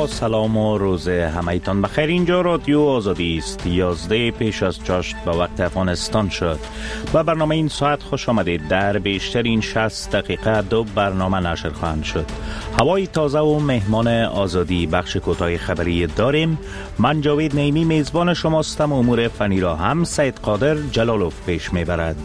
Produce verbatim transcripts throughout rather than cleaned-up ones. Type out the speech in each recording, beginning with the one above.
با سلام و روز همایتان بخیر. اینجا رادیو آزادی است. یازده پیش از چاشت به وقت افغانستان شد و برنامه این ساعت خوش آمدید. در بیشترین شصت دقیقه دو برنامه نشر خواهند شد. هوای تازه و مهمان آزادی بخش کوتاه خبری داریم. من جاوید نعیمی میزبان شماستم. امور فنی را هم سید قادر جلالوف پیش میبرد.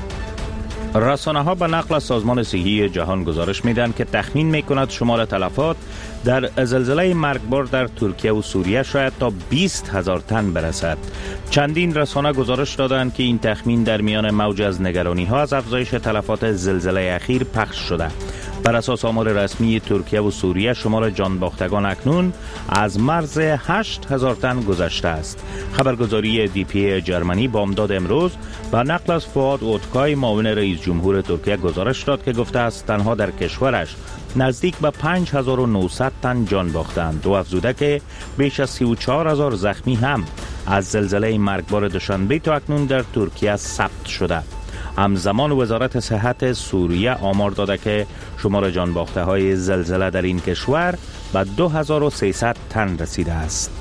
رسانه ها به نقل از سازمان صحی جهان گزارش میدن که تخمین میکند شمار تلفات در زلزله مرگبار در ترکیه و سوریه شاید تا بیست هزار تن برسد. چندین رسانه گزارش دادند که این تخمین در میان موج از نگرانی ها از افزایش تلفات زلزله اخیر پخش شده. بر اساس آمار رسمی ترکیه و سوریه شمار جان باختگان اکنون از مرز هشت هزار تن گذشته است. خبرگزاری دی پی جرمنی بامداد امروز با نقل از فؤاد اوتکای معاون رئیس جمهور ترکیه گزارش داد که گفته است تنها در کشورش نزدیک به پنج هزار و نهصد تن جان باختند. دو افزوده که بیش از سی و چهار هزار زخمی هم از زلزله مرگبار دوشنبه تا اکنون در ترکیه ثبت شده. همزمان وزارت صحت سوریه آمار داده که شمار جان باخته های زلزله در این کشور به دو هزار و سیصد تن رسیده است.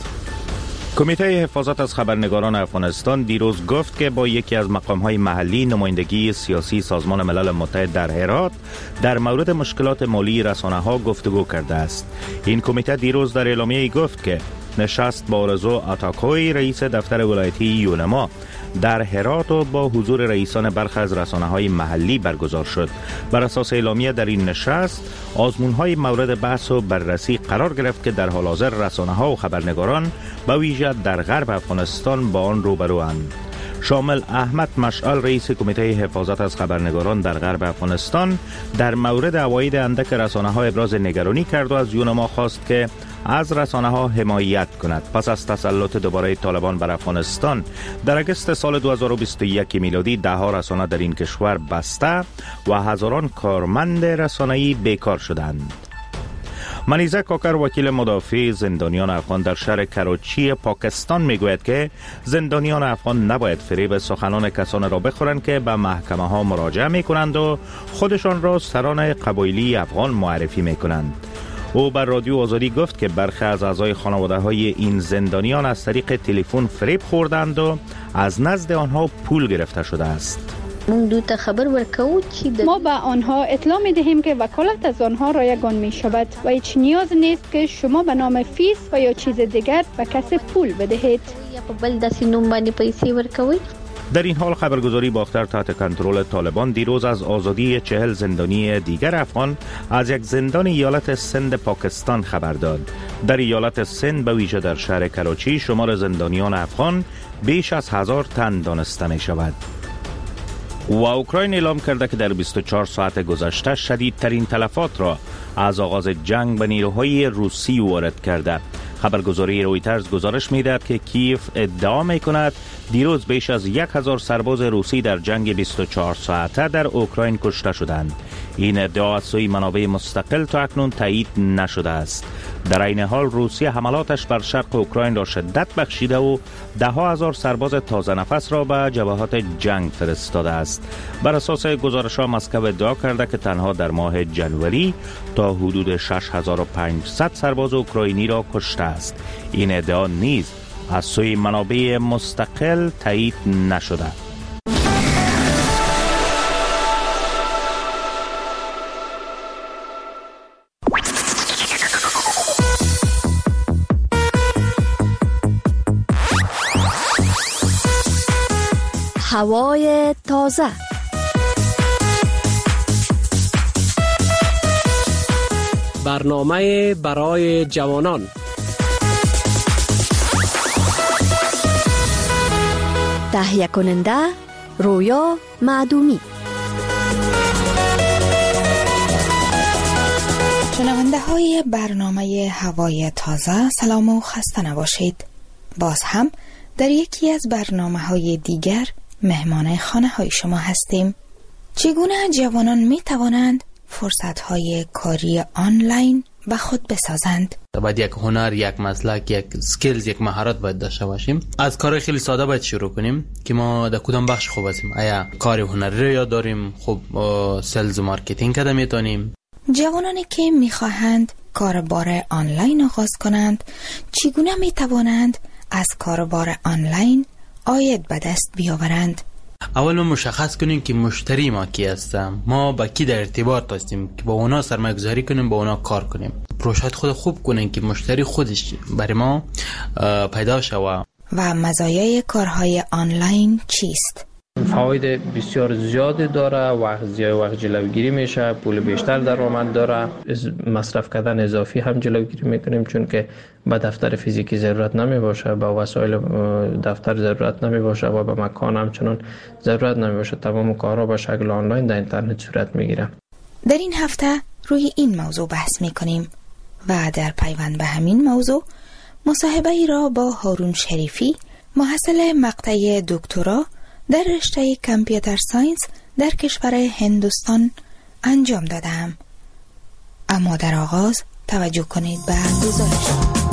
کمیته حفاظت از خبرنگاران افغانستان دیروز گفت که با یکی از مقام‌های محلی نمایندگی سیاسی سازمان ملل متحد در هرات در مورد مشکلات مالی رسانه‌ها گفتگو کرده است. این کمیته دیروز در اعلامیه گفت که نشست با آرزو آتاکوی رئیس دفتر ولایتی یونما در هرات و با حضور رئیسان برخی از رسانه‌های محلی برگزار شد. بر اساس اعلامیه در این نشست آزمون‌های مورد بحث و بررسی قرار گرفت که در حال حاضر رسانه‌ها و خبرنگاران به ویژه در غرب افغانستان با آن روبروند. شامل احمد مشعل رئیس کمیته حفاظت از خبرنگاران در غرب افغانستان در مورد عواید اندک رسانه‌ها ابراز نگرانی کرد و از یونما خواست که از رسانه‌ها حمایت کند. پس از تسلط دوباره طالبان بر افغانستان در اگست سال دو هزار و بیست و یک میلادی ده ها رسانه در این کشور بسته و هزاران کارمند رسانه‌ای بیکار شدند. منیزه کاکر وکیل مدافع زندانیان افغان در شهر کراچی پاکستان میگوید که زندانیان افغان نباید فریب سخنان کسان را بخورند که به محکمه ها مراجعه میکنند و خودشان را سران قبایلی افغان معرفی میکنند. او بر رادیو آزادی گفت که برخی از اعضای خانواده های این زندانیان از طریق تلفن فریب خوردند و از نزد آنها پول گرفته شده است. ما به آنها اطلاع می دهیم که وکالت از آنها رایگان می شود و هیچ نیاز نیست که شما به نام فیس و یا چیز دیگر به کسی پول بدهید. در این حال خبرگزاری باختر تحت کنترل طالبان دیروز از آزادی چهل زندانی دیگر افغان از یک زندان ایالت سند پاکستان خبر داد. در ایالت سند به ویژه در شهر کراچی شمار زندانیان افغان بیش از هزار تن دانسته می شود. و اوکراین اعلام کرده که در بیست و چهار ساعت گذشته شدیدترین تلفات را از آغاز جنگ به نیروهای روسی وارد کرده. خبرگزاری رویترز گزارش می‌دهد که کیف ادعا می‌کند دیروز بیش از یک هزار سرباز روسی در جنگ بیست و چهار ساعته در اوکراین کشته شدند. این ادعا از سوی منابع مستقل تا اکنون تایید نشده است. در این حال روسیه حملاتش بر شرق اوکراین را شدت بخشیده و ده ها هزار سرباز تازه نفس را به جبهات جنگ فرستاده است. بر اساس گزارش‌ها مسکو ادعا کرده که تنها در ماه جنوری تا حدود شش هزار و پانصد سرباز اوکراینی را کشته است. این ادعا نیز از سوی منابع مستقل تایید نشده. هوای تازه. برنامه برای جوانان. تهیه کننده رویا معدومی. شنونده های برنامه هوای تازه سلام و خسته نباشید. باز هم در یکی از برنامه های دیگر مهمان خانه های شما هستیم. چگونه جوانان می توانند فرصت های کاری آنلاین به خود بسازند؟ باید یک هنر، یک مسلک، یک سکیلز، یک مهارت باید داشته باشیم. از کار خیلی ساده باید شروع کنیم که ما در کدام بخش خوب هستیم. آیا کار هنری رو یاد داریم؟ خب سلز و مارکتینگ کده میتونیم. جوانانی که میخواهند کاربار آنلاین آغاز کنند، چگونه می توانند از کاربار آنلاین عاید به دست بیاورند؟ اول ما مشخص کنیم که مشتری ما کی هستیم، ما با کی در ارتباط هستیم که با اونا سرمایه گذاری کنیم، با اونا کار کنیم. پروژه خود خوب کنیم که مشتری خودش برای ما پیدا شود. و مزایای کارهای آنلاین چیست؟ فواید بسیار زیادی داره، وقت زیاد وقت جلوگیری میشه، پول بیشتر درآمد داره، مصرف کردن اضافی هم جلوگیری میکنیم چون که به دفتر فیزیکی ضرورت نمی باشه، به وسایل دفتر ضرورت نمی باشه و به مکان هم چنان ضرورت نمی باشه. تمام کارها به شکل آنلاین در اینترنت صورت میگیره. در این هفته روی این موضوع بحث میکنیم و در پیوند به همین موضوع مصاحبه ای را با هارون شریفی، محصل مقطع دکترا در رشته کامپیوتر ساینس در کشور هندوستان انجام دادم. اما در آغاز توجه کنید به گزارش.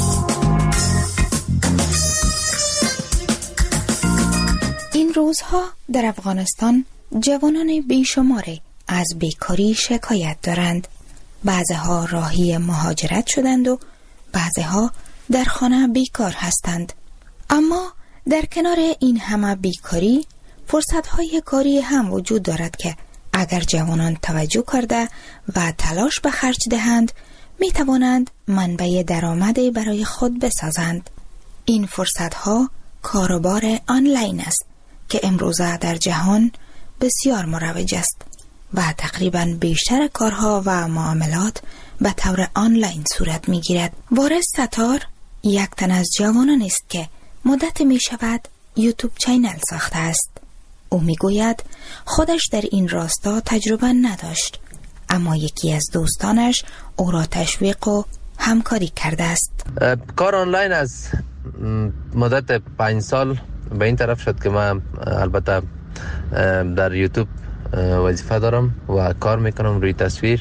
این روزها در افغانستان جوانان بیشماری از بیکاری شکایت دارند. بعضها راهی مهاجرت شدند و بعضها در خانه بیکار هستند. اما در کنار این همه بیکاری فرصت‌های کاری هم وجود دارد که اگر جوانان توجه کرده و تلاش به خرج دهند می توانند منبع درآمدی برای خود بسازند. این فرصت‌ها کاروبار آنلاین است که امروزه در جهان بسیار مروج است و تقریباً بیشتر کارها و معاملات به طور آنلاین صورت می گیرد. وارث ستار یک تن از جوانان است که مدت می شود یوتیوب چینل ساخته است. او می گوید خودش در این راستا تجربه نداشت، اما یکی از دوستانش او را تشویق و همکاری کرده است. کار آنلاین از مدت پنج سال به این طرف شد که من البته در یوتیوب وظیفه دارم و کار میکنم روی تصویر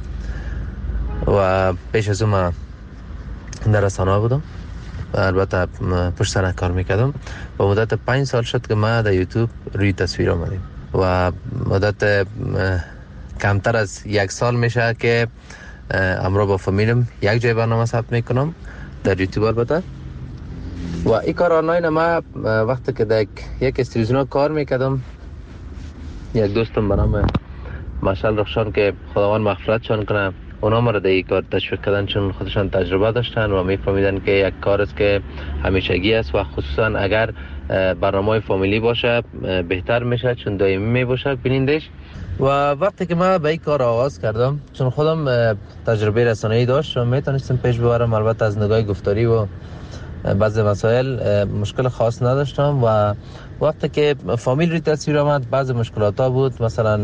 و پیش از اون من در رسانه بودم، البته پشت سر کار میکردم. و مدت پنج سال شد که من در یوتیوب روی تصویر آمدیم و مدت کمتر از یک سال میشه که امروز با فامیلم یک جای برنامه ثبت میکنم در یوتیوب. البته و این کار آنلاین ما وقتی که در یک استودیو کار میکردم، یک دوستم به نام مشعل رخشان که خداوند مغفرتشان کنه، اونا ما را در این کار تشویق کردن چون خودشان تجربه داشتن و میفهمیدن که یک کار است که همیشگی است و خصوصا اگر برنامه فامیلی باشه بهتر میشه چون دائمی میباشه بینندش. و وقتی که من به این کار آغاز کردم چون خودم تجربه رسانه‌ای داشتم میتونستم پیش ببرم، البته از نگاه گفتاری و بعضی مسائل مشکل خاص نداشتم. و وقتی که فامیل روی تصویر آمد بعضی مشکلات ها بود، مثلا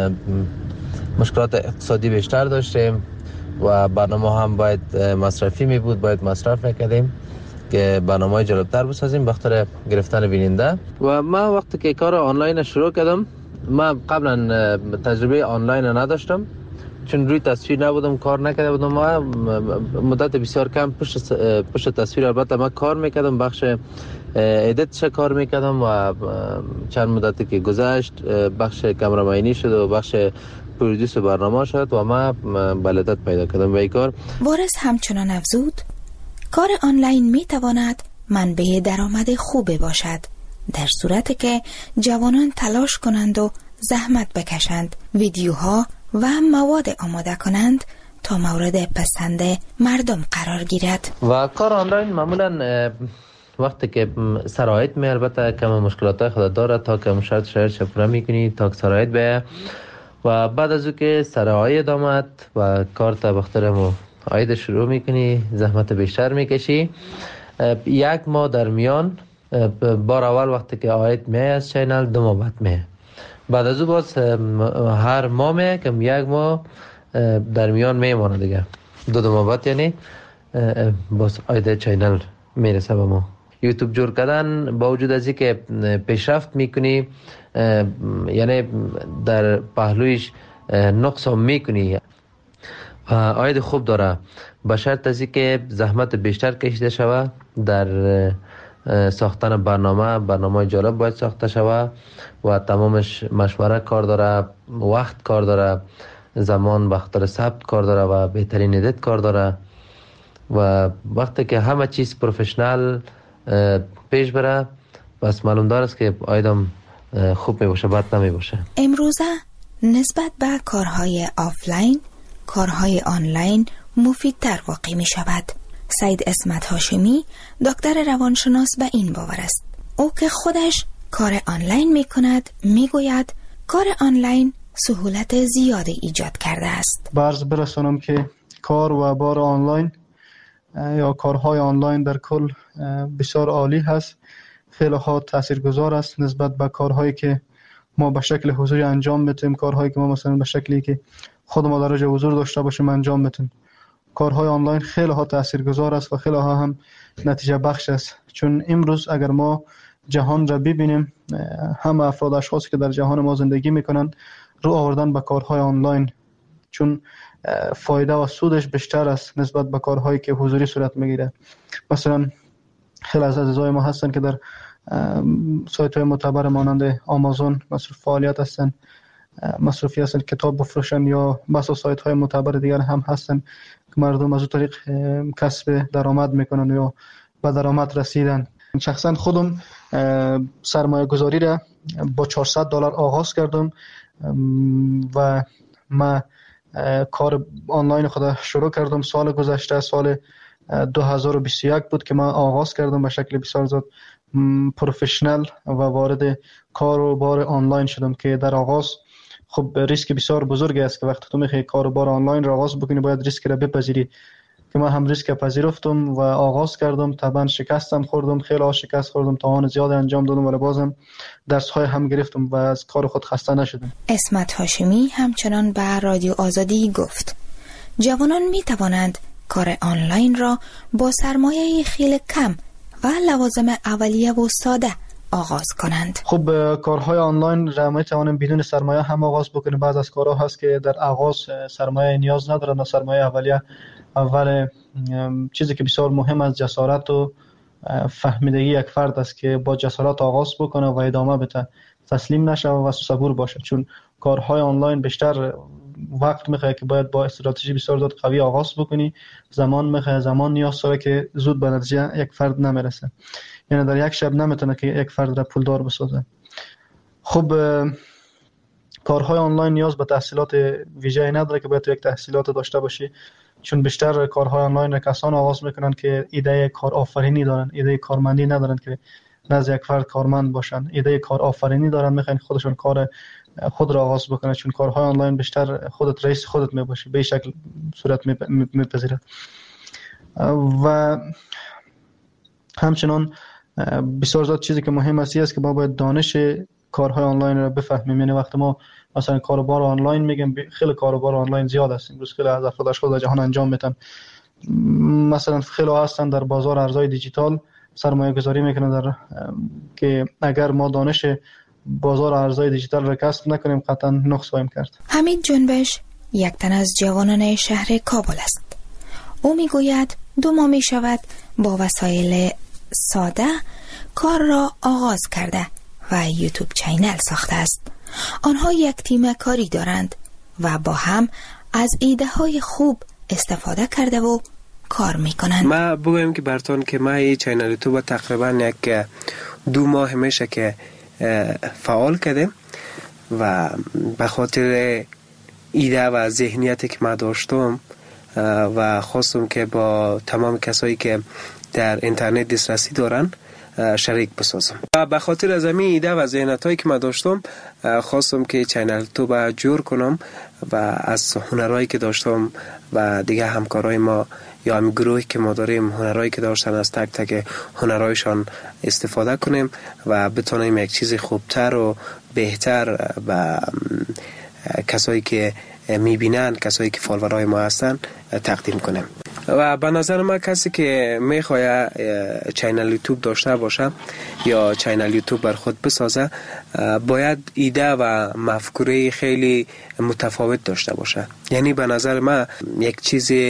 مشکلات اقتصادی بیشتر داشتیم و برنامه هم باید مصرفی می بود، باید مصرف میکردیم که برنامه جالبتر بسازیم بخاطر گرفتن بیننده. و من وقتی که کار آنلاین شروع کردم، من قبلا تجربه آنلاین نداشتم چون روی تصویر نبودم، کار نکرده بودم. ما مدت بسیار کم پشت پشت تصویر البته من کار میکردم، بخش ادیتش کار میکردم و چند مدتی که گذشت بخش کامرامانی شد و بخش پرودوس برنامه شد و ما بلدت پیدا کردم به این کار. وارث همچنان افزود کار آنلاین میتواند منبع درآمد خوبی باشد در صورتی که جوانان تلاش کنند و زحمت بکشند، ویدیوها و مواد آماده کنند تا مورد پسند مردم قرار گیرد. و کار آنلاین معمولا وقتی که سرایت می البته کم مشکلات خود داره تا که شرط شرط شپره میکنی تا که سرایت بیه و بعد از او که سرایت آمد و کار تا بخترم آید شروع میکنی، زحمت بیشتر میکشی. یک ماه در میان بار اول وقتی که آید می از چینل دو ماه بعد می، بعد از او باز هر ماه می کم یک ماه در میان میمانه دیگه، دو دو ماه بعد یعنی باز آید چینل میرسه به ما. یوتیوب جور کردن با وجود از اینکه پیشرفت میکنی یعنی در پهلویش نقص هم میکنی، آید خوب داره به شرط از اینکه زحمت بیشتر کشیده شود در ساختن برنامه. برنامه جالب باید ساخته شود و تمامش مشوره کار داره، وقت کار داره، زمان بخاطر ثبت کار داره و بهترین ادیت کار داره و وقتی که همه چیز پروفشنال پیش بره بس معلوم دار است که آیدم خوب می باشه، بد نمی باشه. امروزه نسبت به کارهای آفلاین کارهای آنلاین مفیدتر واقع می شود. سید اسمت هاشمی دکتر روانشناس به این باور است. او که خودش کار آنلاین می کند می گوید کار آنلاین سهولت زیادی ایجاد کرده است. برز برسانم که کار و بار آنلاین یا کارهای آنلاین در کل بسیار عالی هست، خیلی ها تاثیرگذار است نسبت به کارهایی که ما به شکل حضوری انجام میتیم، کارهایی که ما مثلا به شکلی که خود ما در جای حضور داشته باشیم انجام میتیم. کارهای آنلاین خیلی ها تاثیرگذار است و خیلی ها هم نتیجه بخش است، چون امروز اگر ما جهان را ببینیم همه افراد اشخاصی که در جهان ما زندگی میکنن رو آوردن به کارهای آنلاین، چون فایده و سودش بیشتر است نسبت به کارهایی که حضوری صورت میگیره. مثلا خیلی از عزیزای ما هستن که در سایت های معتبر مانند آمازون مصروف فعالیت هستن، مصروفی هستن کتاب بفروشن، یا بسا سایت های معتبر دیگر هم هستن که مردم از اون طریق کسب درآمد میکنن یا به درآمد رسیدن. شخصا خودم سرمایه گذاری را با چهارصد دلار آغاز کردم و من کار آنلاین خود شروع کردم سال گذشته، سال دو هزار و بیست و یک بود که من آغاز کردم به شکل بسیار زیاد پروفشنال و وارد کار و بار آنلاین شدم که در آغاز خب ریسک بسیار بزرگی است که وقتی تو میخوای کار و بار آنلاین را آغاز بکنی باید ریسک را بپذیری، که من هم ریسک پذیرفتم و آغاز کردم. طبعا شکستم خوردم، خیلی ها شکست خوردم، توان زیاد انجام دادم ولی بازم درس های هم گرفتم و از کار خود خسته نشدم. اسمت هاشمی همچنان به رادیو آزادی گفت جوانان می توانند کار آنلاین را با سرمایه خیلی کم و لوازم اولیه و ساده آغاز کنند. خب کارهای آنلاین را می توانیم بدون سرمایه هم آغاز بکنیم. بعض از کارها هست که در آغاز سرمایه نیاز ندارند، سرمایه اولیه. اول چیزی که بسیار مهم است جسارت و فهمیدگی یک فرد است که با جسارت آغاز بکنه و ادامه بده، تسلیم نشه و صبور باشه، چون کارهای آنلاین بیشتر وقت میخواد که باید با استراتژی بسیار زیاد قوی آغاز بکنی، زمان میخواد، زمان نیاز داره که زود به نتیجه یک فرد نمیرسه، یعنی در یک شب نمیتونه که یک فرد را پولدار بسازه. خب کارهای آنلاین نیاز به تحصیلات ویژه‌ای نداره که باید تو یک تحصیلات داشته باشی، چون بیشتر کارهای آنلاین را کسان آغاز میکنن که ایده کار آفرینی دارن، ایده کارمندی ندارن که نزد یک فرد کارمند باشن، ایده کار آفرینی دارن، میخوان خودشون کار خود را آغاز بکنن، چون کارهای آنلاین بیشتر خودت رئیس خودت میباشی، به شکل صورت میپذیره. و همچنان بسیار زیاد چیزی که مهم است است که ما باید دانش کارهای آنلاین را بفهمیم. یعنی وقتی ما مثلا کاروبار آنلاین میگم، خیلی کاروبار آنلاین زیاد است امروز، خیلی از افراد اشخاص در جهان انجام میدن. مثلا خیلی هستن در بازار ارزهای دیجیتال سرمایه گذاری میکنن در که اگر ما دانش بازار ارزهای دیجیتال را کسب نکنیم قطعا نقص خواهیم کرد. حمید جنبش یک تن از جوانان شهر کابل است. او میگوید دو ماه می شود با وسایل ساده کار را آغاز کرده و یوتیوب چینل ساخته است. آنها یک تیم کاری دارند و با هم از ایده های خوب استفاده کرده و کار میکنند. ما بگویم که براتون که ما این چینل یوتیوب تقریبا یک دو ماه میشه که فعال کردیم و به خاطر ایده و ذهنیتی که ما داشتم و خواستم که با تمام کسایی که در اینترنت دسترسی دارن شریک بسازم و به خاطر از همین ایده و ذهنیتایی که من داشتم خواستم که چینل یوتیوب جور کنم و از هنرهایی که داشتم و دیگه همکارای ما یا هم گروهی که ما داریم هنرهایی که داشتن از تک تک هنرهایشان استفاده کنیم و بتونیم یک چیز خوبتر و بهتر و کسایی که میبینن، کسایی که فالوورای ما هستن تقدیم کنیم. و به نظر من کسی که میخواد چینل یوتیوب داشته باشه یا چینل یوتیوب بر خود بسازه باید ایده و مفکوره خیلی متفاوت داشته باشه. یعنی به نظر من یک چیز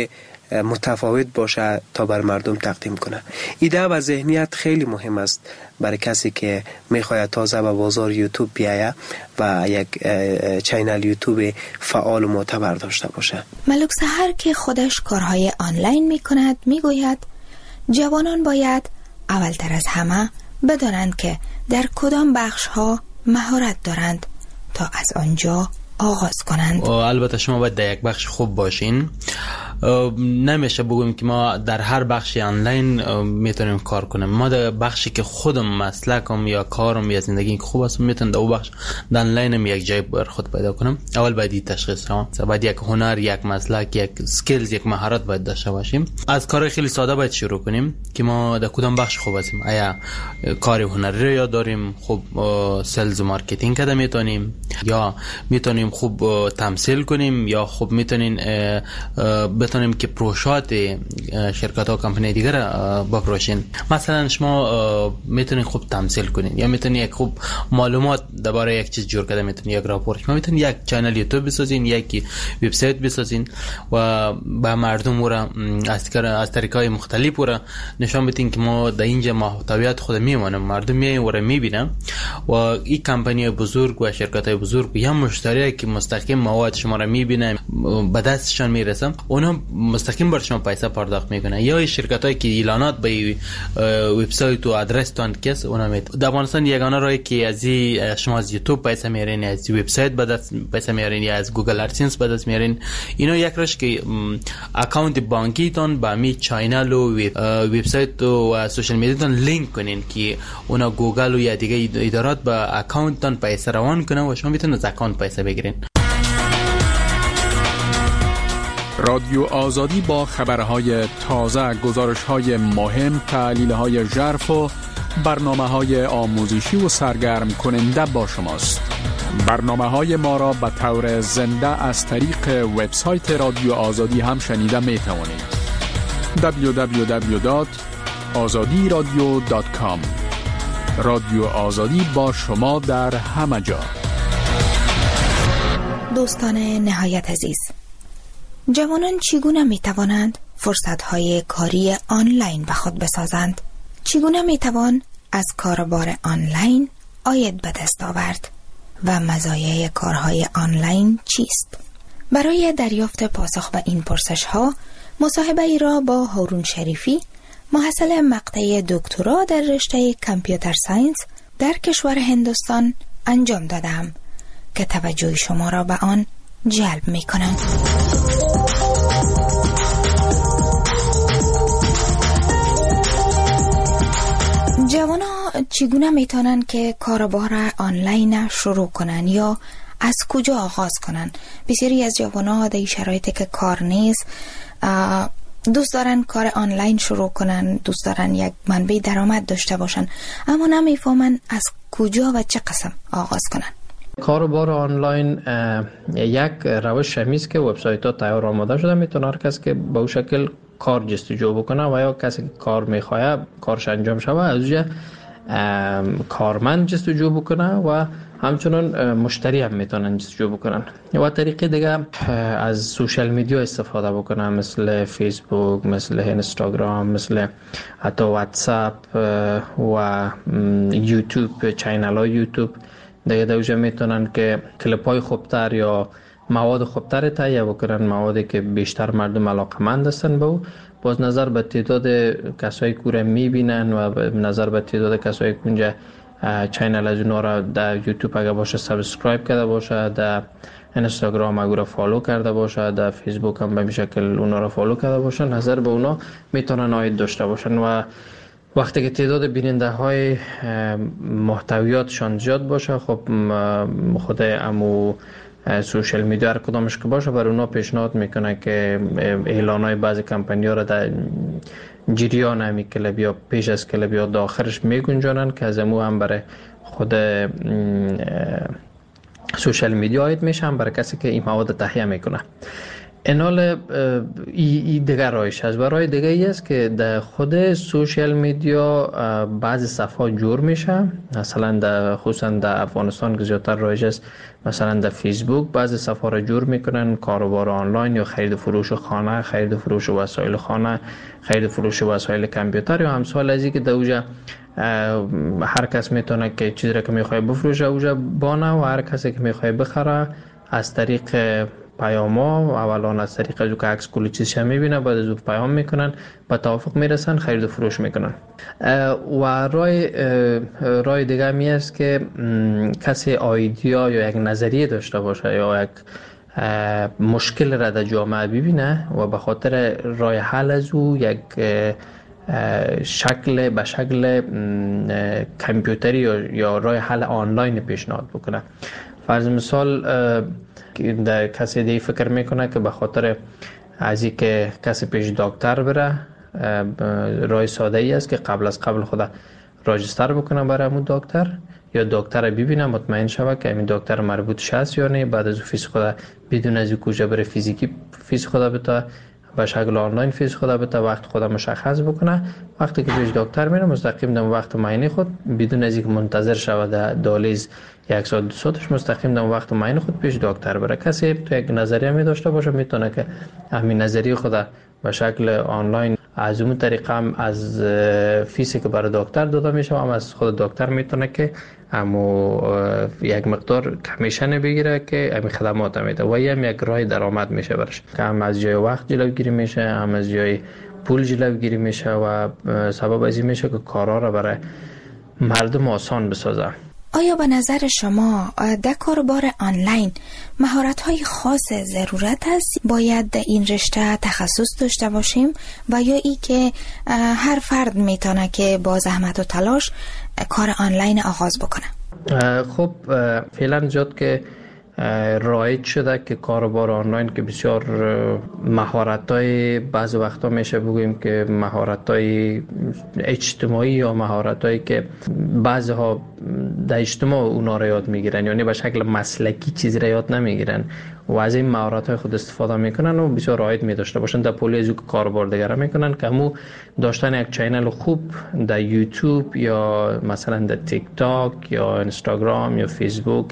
متفاوت باشه تا بر مردم تقدیم کنه. ایده و ذهنیت خیلی مهم است برای کسی که میخواید تازه به بازار یوتیوب بیایه و یک چینل یوتیوب فعال و معتبر داشته باشه. ملک سحر که خودش کارهای آنلاین میکند میگوید جوانان باید اولتر از همه بدانند که در کدام بخش ها مهارت دارند تا از آنجا آغاز کنند. البته شما باید در یک بخش خوب باشین. نمیشه بگویم که ما در هر بخش آنلاین میتونیم کار کنیم. ما در بخشی که خودم مسلکم یا کارم یا زندگی که خوب است میتونم در اون بخش در آنلاینم یک جای بر خود پیدا کنم. اول باید تشخیص کنم. بعد یک هنر، یک مسلک، یک اسکیلز، یک مهارت باید داشته باشیم. از کار خیلی ساده باید شروع کنیم که ما در کدام بخش خوب هستیم. آیا کار هنری رو یاد داریم، خوب سلز و مارکتینگ کده میتونیم، یا میتونیم خوب تمثیل کنیم، یا خوب میتونیم بتونیم که پروژات شرکت ها کمپانی دیگر بپروشین. مثلا شما میتونین خوب تمثیل کنین، یا میتونین یک خوب معلومات درباره یک چیز جور کرده میتونین یک راپورت، شما میتونین یک چنل یوتیوب بسازین، یک وبسایت بسازین و به مردم را از از طریقای مختلف را نشان بدین که ما در اینجا محتویات خود میمونیم، مردم میاین و را میبینن و این کمپانی بزرگ و شرکت های بزرگ یا مشتری که مستقیم مواد شما را میبینن به دستشان میرسن، اونا مستقیم بر شما پیسه پرداخت میکنن. یا شرکتایی که اعلانات به وبسایت و آدرس تان کس اونا میت. در افغانستان یگانه راهی که از شما از یوتیوب پیسه میارین، از وبسایت به دست پیسه میارین، یا از گوگل ادسنس به دست میارین. اینا یک راهش که اکانت بانکی تان با می چینل و وبسایت و سوشال میدیا تان لینک کنین که اونا گوگل و یا دیگه ادارات به اکانت تان پیسه روان کنن و شما میتونید از اکانت پیسه بگیرین. رادیو آزادی با خبرهای تازه، گزارش‌های مهم، تحلیل‌های ژرف و برنامه‌های آموزشی و سرگرم کننده با شماست. برنامه‌های ما را به طور زنده از طریق وبسایت رادیو آزادی هم شنیده می‌توانید. دبلیو دبلیو دبلیو دات آزادی رادیو دات کام. رادیو آزادی با شما در همه جا. دوستان نهایت عزیز، جوانان چگونه می توانند فرصت‌های کاری آنلاین به خود بسازند؟ چگونه می توان از کاربار آنلاین عاید به دست آورد و مزایای کارهای آنلاین چیست؟ برای دریافت پاسخ به این پرسش‌ها مصاحبه ای را با هارون شریفی، محصل مقطع دکترا در رشته کامپیوتر ساینس در کشور هندوستان انجام دادم که توجه شما را به آن جلب می کنم. جوانا چگونه میتونن که کاربار آنلاین شروع کنن یا از کجا آغاز کنن؟ بسیاری از جوانا در شرایطی که کار نیست دوست دارن کار آنلاین شروع کنن، دوست دارن یک منبع درآمد داشته باشن، اما نمیفهمن از کجا و چه قسم آغاز کنن. کاربار آنلاین یک روش شمیست که وبسایت ها تیار آماده شده، میتونه هر کس که به اون شکل کار جستجو بکنه و یا کسی که کار میخواه کارش انجام شوه از اونجا کارمند جستجو بکنه و همچنان مشتری هم میتونن جستجو بکنن. و طریقه دیگه از سوشال میدیا استفاده بکنن، مثل فیسبوک، مثل اینستاگرام، مثل حتی واتساپ و یوتیوب، چینل های یوتیوب دیگه دوجه میتونن که کلیپ های خوبتر یا مواد خوبتر تهیه بکنن، موادی که بیشتر مردم علاقمند هستن به او. باز نظر به تعداد کسایی که رو میبینن و نظر به تعداد کسایی که اونجا چینل از اونا را در یوتیوب اگه باشه سابسکرایب کرده باشه، در اینستاگرام اگه را فالو کرده باشه، در فیسبوک هم به این شکل اونا را فالو کرده باشه، نظر به اونا میتونن عاید داشته باشن. و وقتی که تعداد بیننده های محتویاتشان زیاد باشه، خب خود امو سوشال میدیا هر کدامش که باشه بر اونا پیشنهاد میکنه که اعلان های بعضی کمپانی ها را در جریان همی کلب یا پیش از کلب یا داخلش میگنجانن که از امو هم برای خود سوشال میدیا عاید میشه، هم برای کسی که این مواد تهیه میکنه. انال ای, ای دیگر رایش هست. و رای دیگه ای است که در خود سوشیل میدیا بعض صفحات جور میشه، مثلا در خصوصا در افغانستان که زیادتر رایج است، مثلا در فیسبوک بعض صفحات را جور میکنن، کاروبار آنلاین یا خرید و فروش خانه، خرید و فروش وسایل خانه، خرید و فروش وسایل کامپیوتر یا امثال از این که در اوجا هر کس میتونه که چیزی را که میخواد بفروشه اوجا بانه و هر کسی که میخواد بخره از طریق پیاما، اولا از طریق از که عکس کلی چیزش میبینه، بعد از اون پیام میکنن، با توافق میرسن، خرید و فروش میکنن. و رای رای دیگه می است که کسی ایدیا یا یک نظریه داشته باشه یا یک مشکل را در جامعه ببینه و به خاطر رای حل از او یک شکل به شکل کامپیوتری یا رای حل آنلاین پیشنهاد بکنه. فرض مثال در کسی دیگه فکر میکنه که به خاطر از این که کسی پیش دکتر بره، رای ساده ای است که قبل از قبل خدا راجستر بکنه برای همون دکتر یا دکتر ببینه مطمئن شود که همین دکتر مربوط هست یا نه، بعد از فیس خدا بدون از کجا بره فیزیکی فیس خدا بتا به شکل آنلاین فیس خدا بتا وقت خدا مشخص بکنه. وقتی که پیش دکتر میره مستقیم در وقت معاینه خود بدون از اینکه منتظر شود در دالیز یک ساعت دو ساعتش مستقیم در وقت معاینه خود پیش دکتر بره. کسی تو یک نظریه می داشته باشه میتونه که همین نظریه خدا به شکل آنلاین از اون طریقه هم از فیسی که برای دکتر داده میشه هم از خود دکتر میتونه که همو یک مقدار کمیشن بگیره که همین خدمات میده و هم یک راه درآمد میشه برش، که هم از جای وقت جلوگیری میشه، هم از جای پول جلوگیری میشه و سبب از این میشه که کارا را برای مردم آسان بسازه. آیا به نظر شما در کاربار آنلاین مهارت‌های خاص ضرورت است؟ باید در این رشته تخصص داشته باشیم و یا ای که هر فرد میتونه که با زحمت و تلاش کار آنلاین آغاز بکنه؟ خب فعلا زیاد که رایج شده که کاربار آنلاین که بسیار مهارت‌های بعض وقتا میشه بگوییم که مهارت‌های اجتماعی یا مهارت‌هایی که بعضها در اجتماع اونا را یاد میگیرن، یعنی به شکل مسلکی چیزی را یاد نمیگیرن و از این مهارت‌های خود استفاده میکنن و بسیار رایج می داشته باشن در پولی از کاربار دیگر میکنن که همو داشتن یک چینل خوب در یوتیوب یا مثلا در تیک تاک یا اینستاگرام یا فیسبوک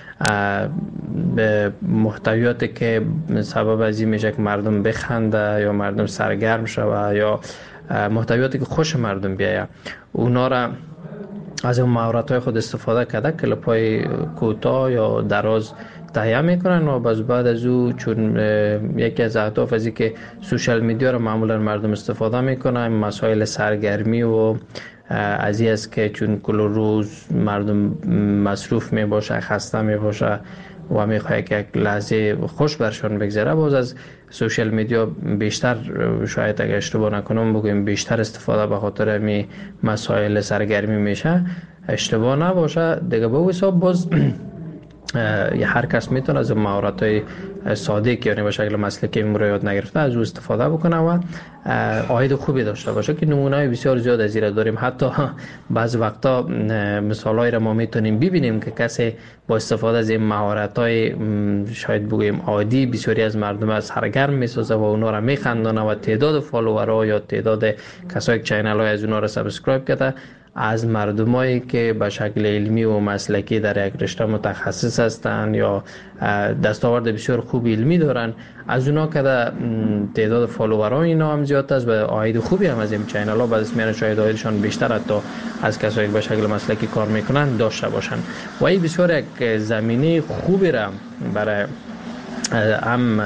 به محتویاتی که سبب از این میشه که مردم بخنده یا مردم سرگرم شوه یا محتویاتی که خوش مردم بیایه، اونا را از اون مهارت‌های خود استفاده کرده کلیپ‌های کوتاه یا دراز تهیه میکنن و باز بعد از او چون یکی از اهداف از این که سوشال میدیا رو معمولا مردم استفاده میکنن، مسائل سرگرمی و از این است که چون کل روز مردم مصروف می باشه، خسته می باشه و می خواهد که یک لحظه خوش برشان بگذره، باز از سوشال میدیا بیشتر، شاید اگر اشتباه نکنم بگویم بیشتر استفاده به خاطر می مسائل سرگرمی میشه، اشتباه نباشه دیگه. به حساب باز هر کس میتونه از مهارت‌های ساده که یعنی به شکل مسلکی رو یاد نگرفته از او استفاده بکنه و عاید خوبی داشته باشه که نمونه‌های بسیار زیاد از این داریم. حتی بعض وقتا مثالایی را ما میتونیم ببینیم که کسی با استفاده از این مهارت‌های شاید بگوییم عادی بسیاری از مردم از سرگرم میسازه و اونا را میخندانه و تعداد فالوورها یا تعداد کسایی که چینل‌های از اونا را سابسکرایب کرده از مردمایی که به شکل علمی و مسلکی در یک رشته متخصص هستند یا دستاورد بسیار خوب علمی دارن، از اونا که تعداد فالوورها اینا هم زیاد است و عاید خوبی هم از این چینل ها بعد از میان شاید عایدشان بیشتر حتی از کسایی که به شکل مسلکی کار میکنن داشته باشن و این بسیار یک زمینه خوبی را برای هم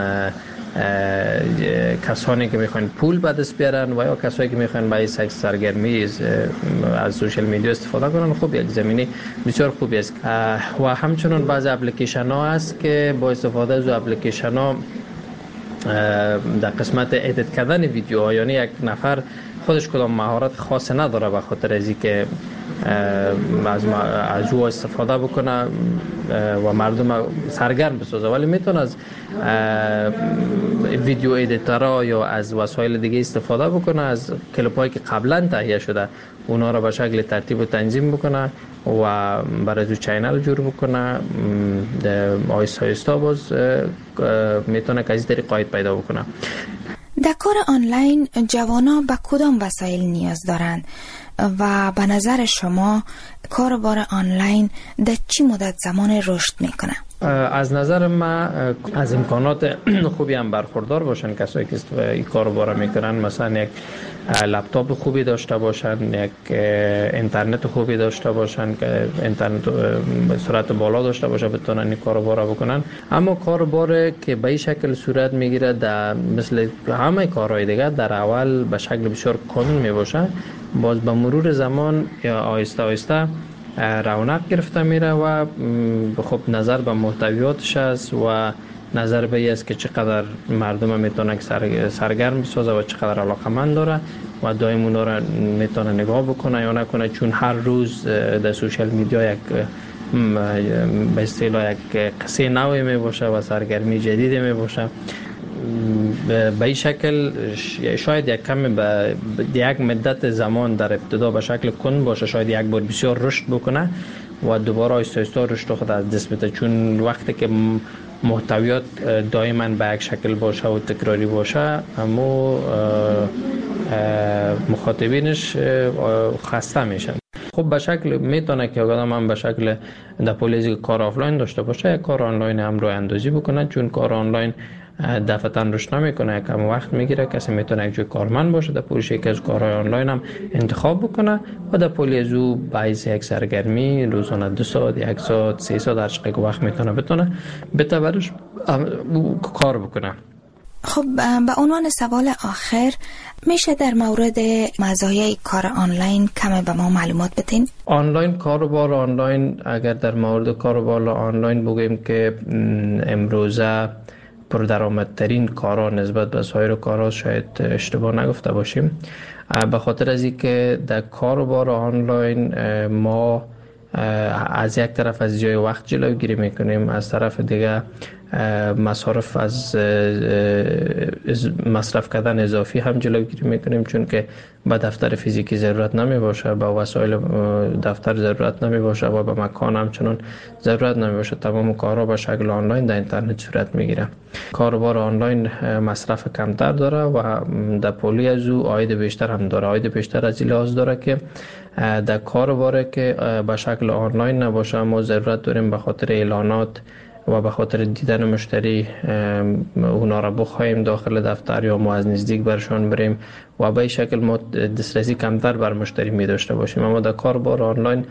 کسانی که میخوان پول به دست بیارن و یا کسایی که میخوان برای سرگرمی از سوشال میدیا استفاده کنن، خب یک زمینه بسیار خوبی است. و همچنین بعضی اپلیکیشن ها هست که با استفاده از اپلیکیشن ها در قسمت ادیت کردن ویدیوها، یعنی یک نفر خودش کدام مهارت خاص نداره به خاطر از اینکه از از او استفاده بکنه و مردم سرگرم بسازه، ولی میتونه از ویدیو ادیتورها یا از وسایل دیگه استفاده بکنه، از کلیپ هایی که قبلا تهیه شده اونا را به شکل ترتیب و تنظیم بکنه و برای دو چینل جور بکنه. آیستا آیستا باز میتونه که از طریق قاید پیدا بکنه. در کار آنلاین جوانان به کدام وسایل نیاز دارند و به نظر شما کاربار آنلاین در چی مدت زمان رشد میکنه؟ از نظر من از امکانات خوبی هم برخوردار باشن کسایی که این کارو میکنن، مثلا یک لپتاپ خوبی داشته باشن، یک اینترنت خوبی داشته باشن که اینترنت به سرعت بالا داشته باشه بتونن این کارو بکنن. اما کاربار که به این شکل صورت میگیره در مثل همه کارهای دیگه در اول به شکل بسیار کند میباشه، باز به مرور زمان یا آهسته آهسته رونق گرفته میره و خب نظر به محتویاتش است و نظر به این است که چقدر مردم میتونه سرگرم بسازه و چقدر علاقمند داره و دائم اونا را میتونه نگاه بکنه یا نکنه، چون هر روز در سوشال میدیا یک به اصطلاح یک قصه نوی می باشه و سرگرمی جدیدی می باشه. به این شکل شاید یک کم به یک مدت زمان در ابتدا به شکل کند باشه، شاید یک بار بسیار رشد بکنه و دوباره آهسته آهسته رشد خود از دست بده، چون وقتی که محتویات دائما به یک شکل باشه و تکراری باشه اما مخاطبینش خسته میشن. خب به شکل میتونه که آدم هم به شکل در پولیزی کار آفلاین داشته باشه، یک کار آنلاین هم رو اندازی بکنه، چون کار آنلاین دفعتاً رشد نمیکنه، کم وقت میگیره. کسی میتونه یک جای کارمند باشه در پولیش یکی از کارهای آنلاین هم انتخاب بکنه و در پولیز او باعث یک سرگرمی روزانه دو ساعت، یک ساعت، سه ساعت هر چقدر وقت میتونه بتونه بتبرش کار بکنه. خب به عنوان سوال آخر میشه در مورد مزایای کار آنلاین کمی به ما معلومات بدین؟ آنلاین کاروبار آنلاین، اگر در مورد کاروبار آنلاین بگیم که امروزه پردرآمدترین کارا نسبت به سایر کارا، شاید اشتباه نگفته باشیم، به خاطر از اینکه در کاروبار آنلاین ما از یک طرف از جای وقت جلوگیری میکنیم، از طرف دیگه مصارف از مصرف کردن اضافی هم جلوگیری میکنیم، چون که به دفتر فیزیکی ضرورت نمی باشه، به وسایل دفتر ضرورت نمی باشه و به مکان همچنان ضرورت نمی باشه. تمام کارها به شکل آنلاین در اینترنت صورت میگیره. کاروبار آنلاین مصرف کمتر داره و در پولی از او عاید بیشتر هم داره. عاید بیشتر از این لحاظ داره که در کاروبار که به شکل آنلاین نباشه ما ضرورت داریم به خاطر اعلانات و به خاطر دیدن مشتری اونا را بخوایم داخل دفتر یا ما از نزدیک برشان بریم و به این شکل ما دسترسی کمتر بر مشتری می داشته باشیم. اما در کاربار آنلاین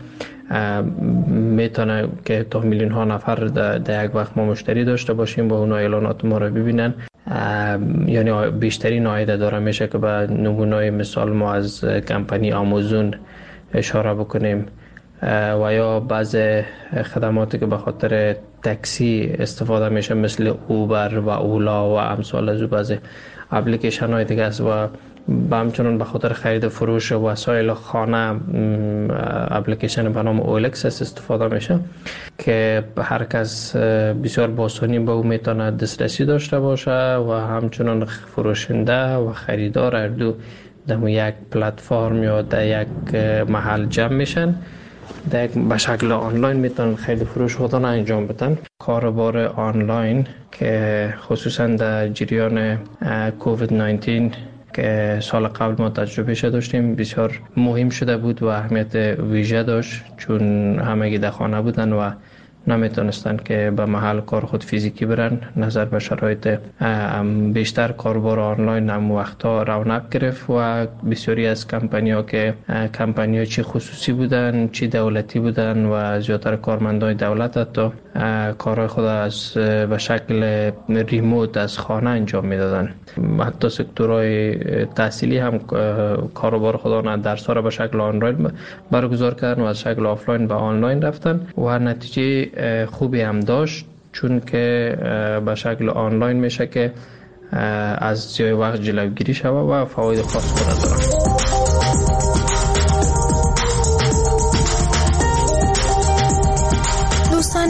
میتونه که تا میلیون ها نفر در یک وقت ما مشتری داشته باشیم و اونا اعلانات ما را ببینن، یعنی بیشترین عاید داره. میشه که به نمونه مثال ما از کمپانی آمازون اشاره بکنیم و یا بعض خدماتی که به خاطر تاکسی استفاده میشه مثل اوبر و اولا و امثال از بعض اپلیکیشن های دیگه است و با همچنان به خاطر خرید فروش وسایل خانه اپلیکیشن به نام اولکس استفاده میشه که هر کس بسیار با آسانی به او میتونه دسترسی داشته باشه و همچنان فروشنده و خریدار هر دو در یک پلتفرم یا در یک محل جمع میشن، در به شکل آنلاین میتونن خیلی فروش خودن انجام بدن. کاروبار آنلاین که خصوصا در جریان کووید نوزده که سال قبل ما تجربه شده داشتیم بسیار مهم شده بود و اهمیت ویژه داشت، چون همگی در خانه بودن و نمیتونستن که به محل کار خود فیزیکی برن. نظر به شرایط بیشتر کاربار آنلاین هم وقتا رونق گرفت و بسیاری از کمپانی ها که کمپانی ها چی خصوصی بودن چی دولتی بودن و زیادتر کارمندای دولت حتی کارهای خود از به شکل ریموت از خانه انجام میدادن. حتی سکتورهای تحصیلی هم کاروبار خودانه درس را به شکل آنلاین برگزار کردن و از شکل آفلاین به آنلاین رفتن و نتیجه خوبی هم داشت، چون که به شکل آنلاین میشه که از جای وقت جلوگیری شود و فواید خاص خود داره.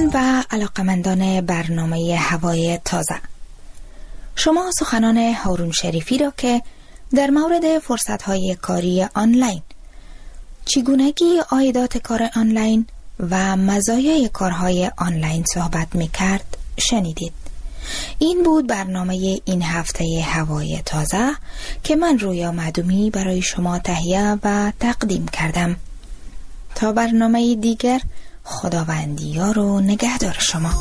شنوندگان و علاقمندان برنامه هوای تازه، شما سخنان هارون شریفی را که در مورد فرصت‌های کاری آنلاین، چگونگی عایدات کار آنلاین و مزایای کارهای آنلاین صحبت می‌کرد شنیدید. این بود برنامه این هفته هوای تازه که من رویا معدومی برای شما تهیه و تقدیم کردم. تا برنامه دیگر، خداوندیار و نگهدار شما.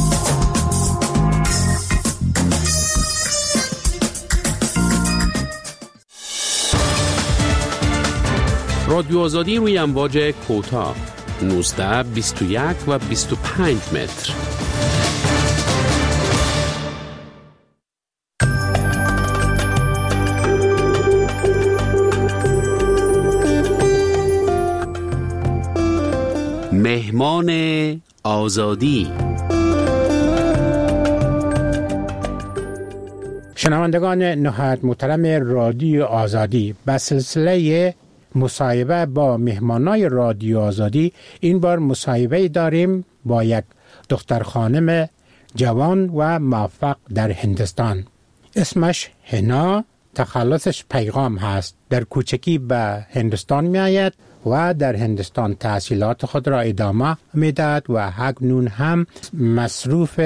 رادیو آزادی روی امواج کوتاه نوزده، بیست و یک و بیست و پنج متر. مهمان آزادی. شنوندگان نهایت محترم رادیو آزادی، به سلسله مصاحبه با مهمانای رادیو آزادی این بار مصاحبه داریم با یک دختر خانم جوان و موفق در هندوستان. اسمش هنا، تخلصش پیغام هست. در کوچکی به هندوستان می آید و در هندوستان تحصیلات خود را ادامه می دهد و اکنون هم مصروف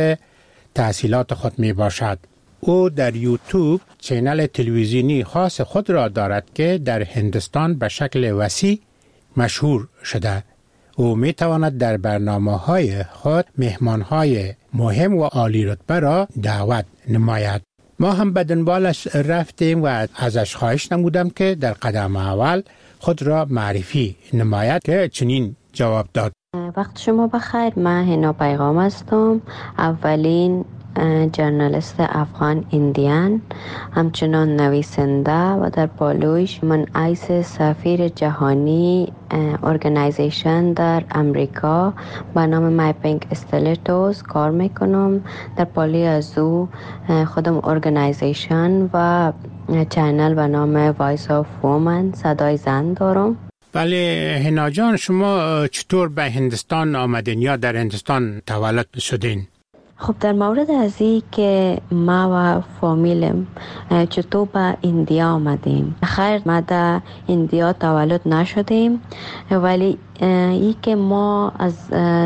تحصیلات خود می باشد. او در یوتیوب چینل تلویزیونی خاص خود را دارد که در هندوستان به شکل وسیع مشهور شده. او می تواند در برنامه‌های خود مهمان‌های مهم و عالی رتبه را دعوت نماید. ما هم به دنبالش رفتیم و ازش خواهش نمودم که در قدم اول خود را معرفی نماید که چنین جواب داد. وقت شما بخیر، من هنا پیغام هستم، اولین جرنالیست افغان ایندیان، همچنان نویسنده و در پالویش من ایس سفیر جهانی ارگانیزیشن در امریکا به نام مایپینگ استلیتوز کار میکنم. در پالی از او خودم ارگانیزیشن و چینل به نام وایس آف وومن، صدای زن دارم. بله هنا جان، شما چطور به هندوستان آمدین یا در هندوستان تولد شدین؟ خب در مورد از این که ما و فامیلم چطور به اندیا آمدیم، خیر ما در اندیا تولد نشدیم، ولی ای که ما از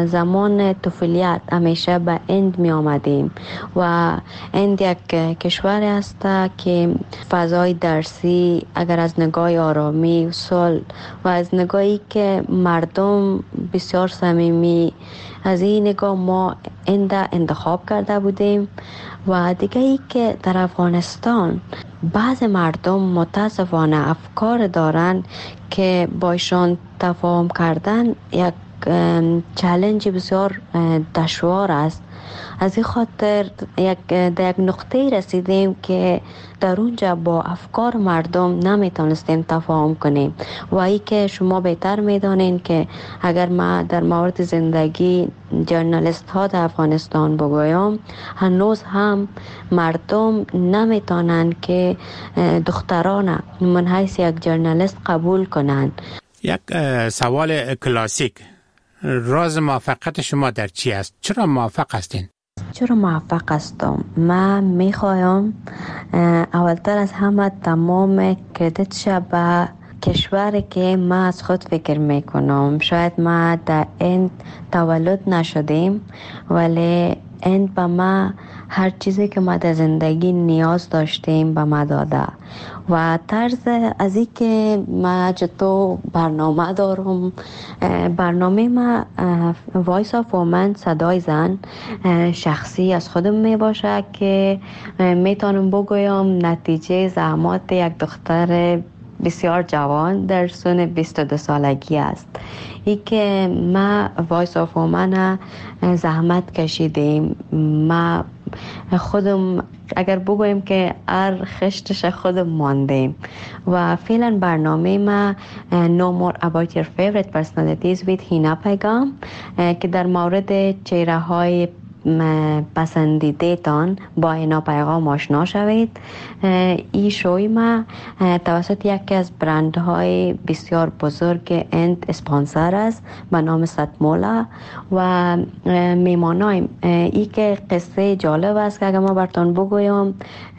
زمان طفولیت همیشه به اند می آمدیم و اند یک کشور است که فضای درسی اگر از نگاه آرامی و صلح و از نگاهی که مردم بسیار صمیمی، از این نگاه ما اند انتخاب کرده بودیم. و دیگه ای که در افغانستان بعض مردم متاسفانه افکار دارن که باشون تفاهم کردن یک چالش بسیار دشوار است. از این خاطر یک در یک نقطه رسیدیم که در اونجا با افکار مردم نمیتونستیم تفاهم کنیم. و ای که شما بهتر میدانین که اگر ما در مورد زندگی جرنالیست ها در افغانستان بگویم، هنوز هم مردم نمیتونن که دختران من حیث یک جرنالیست قبول کنن. یک سوال کلاسیک، راز موفقیت شما در چی است؟ چرا موفق هستین؟ چرا موفق هستم؟ من میخوایم اولتر از همه تمام کردیتش به کشوری که ما از خود فکر میکنم. شاید ما در این تولد نشدیم، ولی این به ما هر چیزی که ما در زندگی نیاز داشتیم به ما داده. و طرز از این که ما چطور برنامه دارم، برنامه ما وایس آف وومن، صدای زن، شخصی از خودم می باشه که میتونم بگویم نتیجه زحمات یک دختر بسیار جوان در سن بیست و دو سالگی است. ای که ما وایس آف وومن زحمت کشیدیم. ما خودم اگر بگویم که هر خشتش خودم ماندیم و فعلا برنامه ما No More About Your Favorite Personalities with هینا پیغام که در مورد چهره های پسندیده تان با اینا پیغام آشنا شوید. این شوی ما توسط یکی از برندهای بسیار بزرگ اند اسپانسر است به نام ستمولا و میمانای ای که قصه جالب است که اگر ما براتون بگویم،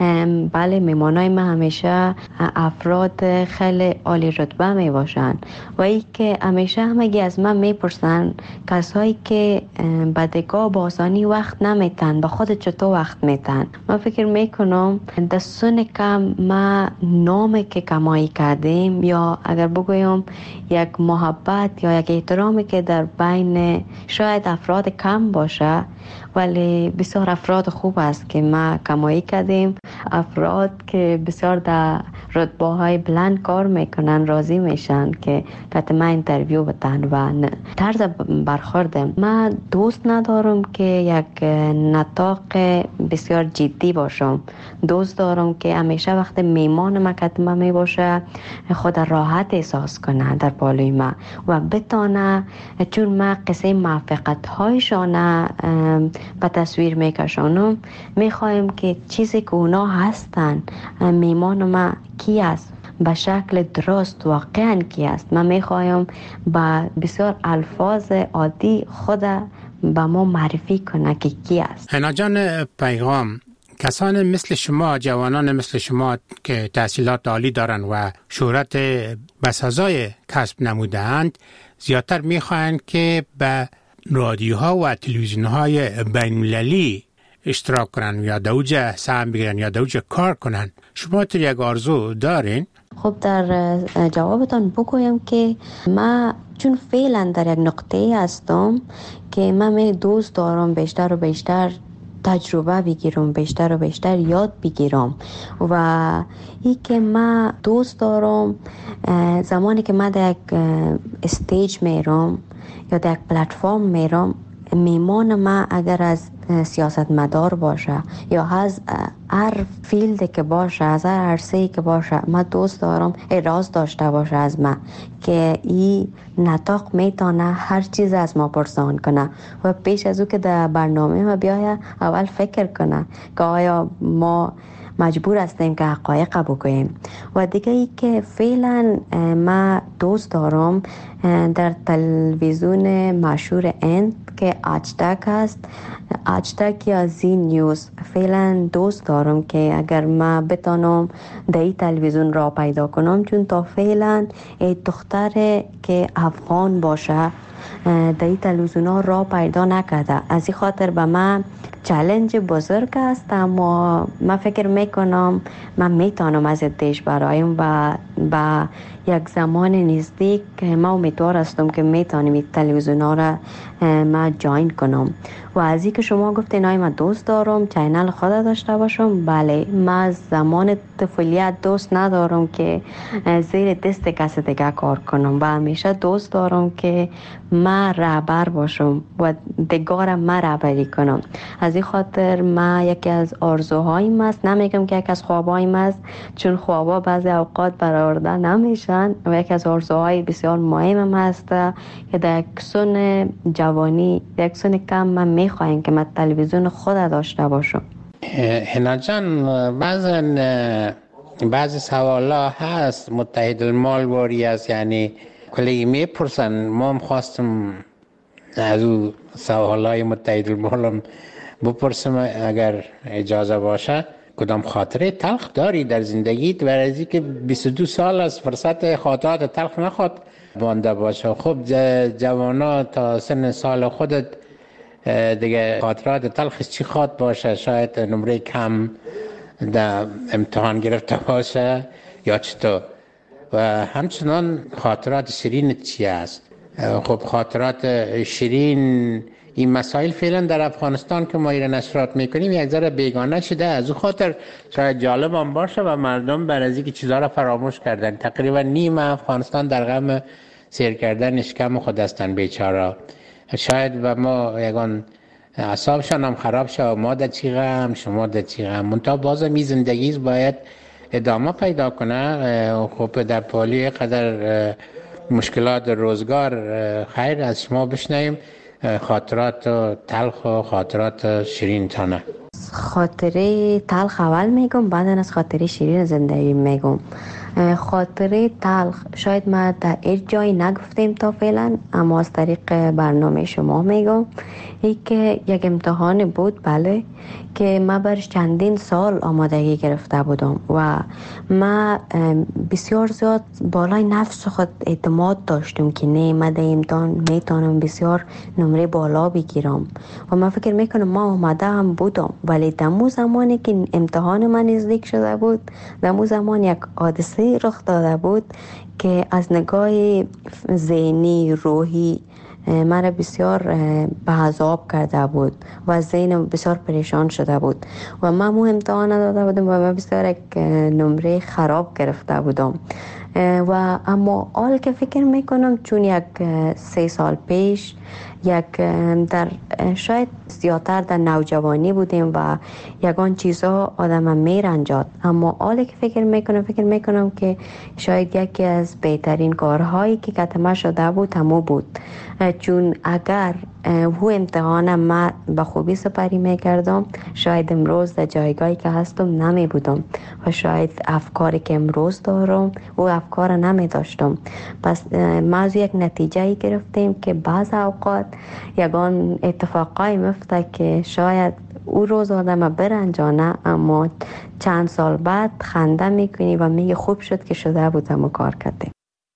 بله میمانای ما همیشه افراد خیلی عالی رتبه می باشن و ای که همیشه همگی از من میپرسن کسایی که بدگاه با آسانی وقت نمیتن، با خود چطور وقت میتن. من فکر میکنم دستون کم ما نامی که کمایی کردیم یا اگر بگویم یک محبت یا یک احترامی که در بین شاید افراد کم باشه ولی بسیار افراد خوب است که ما کمایی کردیم، افراد که بسیار در رتبه های بلند کار میکنن راضی میشن که کت ما اینترویو بتن و طرز برخوردم. من دوست ندارم که یک نطاق بسیار جدی باشم، دوست دارم که همیشه وقت میمان ما کت ما می باشه خود راحت احساس کنه در بالای ما و بتانه، چون ما قصه موفقیت هایشانه به تصویر میکشانم، میخوایم که چیزی که اونا هستن میمان ما کی است به شکل درست واقعا کی است. من میخوایم با بسیار الفاظ عادی خود به ما معرفی کنه که کی است. حنا جان پیغام، کسان مثل شما، جوانان مثل شما که تحصیلات عالی دارن و شهرت بسزای کسب نموده‌اند، زیادتر میخواهند که به رادیوها و تلویزیونهای بین‌المللی اشتراک کنن یا دوجه سهم بگیرن یا دوجه کار کنن. شما تو یک آرزو دارین؟ خب در جوابتان بگویم که ما چون فعلا در یک نقطه هستم که من می دوست دارم بیشتر و بیشتر تجربه بگیرم، بیشتر و بیشتر یاد بگیرم و ای که من دوست دارم زمانی که من در یک استیج میرم یا در یک پلتفرم میرم، میمان ما اگر از سیاست مدار باشه یا از هر فیلد که باشه، از هر عرصه‌ای که باشه، من دوست دارم اراز داشته باشه از ما که این نطاق میتونه هر چیز از ما پرسان کنه و پیش از او که در برنامه ما بیایه اول فکر کنه که آیا ما مجبور هستیم که حقایق بگوییم. و دیگه ای که فعلا ما دوست دارم در تلویزیون مشهور اند که آجتک است، آجتک یا زی نیوز، فعلا دوست دارم که اگر ما بتانم در این تلویزیون را پیدا کنم، چون تا فعلا دختر که افغان باشه در این تلویزیون ها را پیدا نکرده. از این خاطر به من چالش بزرگ است، اما من فکر میکنم من میتونم از دیش برایم و با یک زمان نزدیک ما امیدوار هستم که میتونم این تلویزیون ها را ما جاین کنم. و از این که شما گفتین های من دوست دارم چینل خود داشته باشم، بله من زمان طفولیت دوست ندارم که زیر دست کسی دیگه کار کنم و همیشه دوست دارم که من رهبر باشم و دیگران من رهبری کنم. از این خاطر من یکی از آرزوهایم است، نمیگم که یکی از خوابایم است چون خوابا بعضی اوقات برآورده نمیشن، و یکی از آرزوهای بسیار مهم است که در یک سن جوانی، در یک سن کم من میخوایم که من تلویزیون خود داشته باشم. حنا جان، بعضا بعضی سوالا هست متحد المال واری است، یعنی کلی میپرسن، ما هم خواستم از او سوالای متحد المال بپرسم اگر اجازه باشه. کدام خاطره تلخ داری در زندگیت و از اینکه بیست و دو سال از فرصت خاطرات تلخ نخواد مانده باشه؟ خب جوانا تا سن سال خودت دیگه خاطرات تلخ چی خواد باشه؟ شاید نمره کم در امتحان گرفته باشه یا چطور؟ و همچنان خاطرات شیرین چی است؟ خب خاطرات شیرین، این مسائل فعلا در افغانستان که ما ایران نشرات میکنیم یک ذره بیگانه شده، از اون خاطر شاید جالب هم باشه و مردم بر از اینکه چیزها را فراموش کردن. تقریبا نیم افغانستان در غم سیر کردن اشکم خود هستن بیچاره. شاید و ما یگان اعصابشان هم خراب شد، ما در چی غم، شما در چی غم، منتها بازم این زندگی باید ادامه پیدا کنه. خب در پالی قدر مشکلات روزگار خیر از شما بشنویم خاطرات تلخ و خاطرات شیرین تانه؟ خاطره تلخ اول میگم، بعد از خاطره شیرین زندگی میگم. خاطره تلخ شاید ما در هیچ جایی نگفتیم تا فعلا، اما از طریق برنامه شما میگم. ای که یک امتحان بود، بله، که ما برش چندین سال آمادگی گرفته بودم و ما بسیار زیاد بالای نفس خود اعتماد داشتم که نه، من در امتحان میتونم بسیار نمره بالا بگیرم و من فکر میکنم ما آماده هم بودم. ولی دمو زمانی که امتحان من نزدیک شده بود، دمو زمان یک حادثه رخ داده بود که از نگاه ذهنی، روحی مرا بسیار به عذاب کرده بود و ذهنم بسیار پریشان شده بود و من مو امتحان داده بودم و من بسیار یک نمره خراب گرفته بودم. و اما حال که فکر میکنم چون یک سه سال پیش یک در شاید زیادتر در نوجوانی بودیم و یگان چیزها آدم میرنجاد، اما حالی که فکر میکنم فکر میکنم که شاید یکی از بهترین کارهایی که کتمه شده بود همو بود، چون اگر هو امتحان ما به خوبی سپری میکردم شاید امروز در جایگاهی که هستم نمی بودم و شاید افکاری که امروز دارم و افکار نمی داشتم. پس ما از یک نتیجه گرفتیم که بعض اوقات یگان اتفاقایی مفته که شاید او روز آدم برنجانه، اما چند سال بعد خنده میکنی و میگه خوب شد که شده بودم و کار کردیم.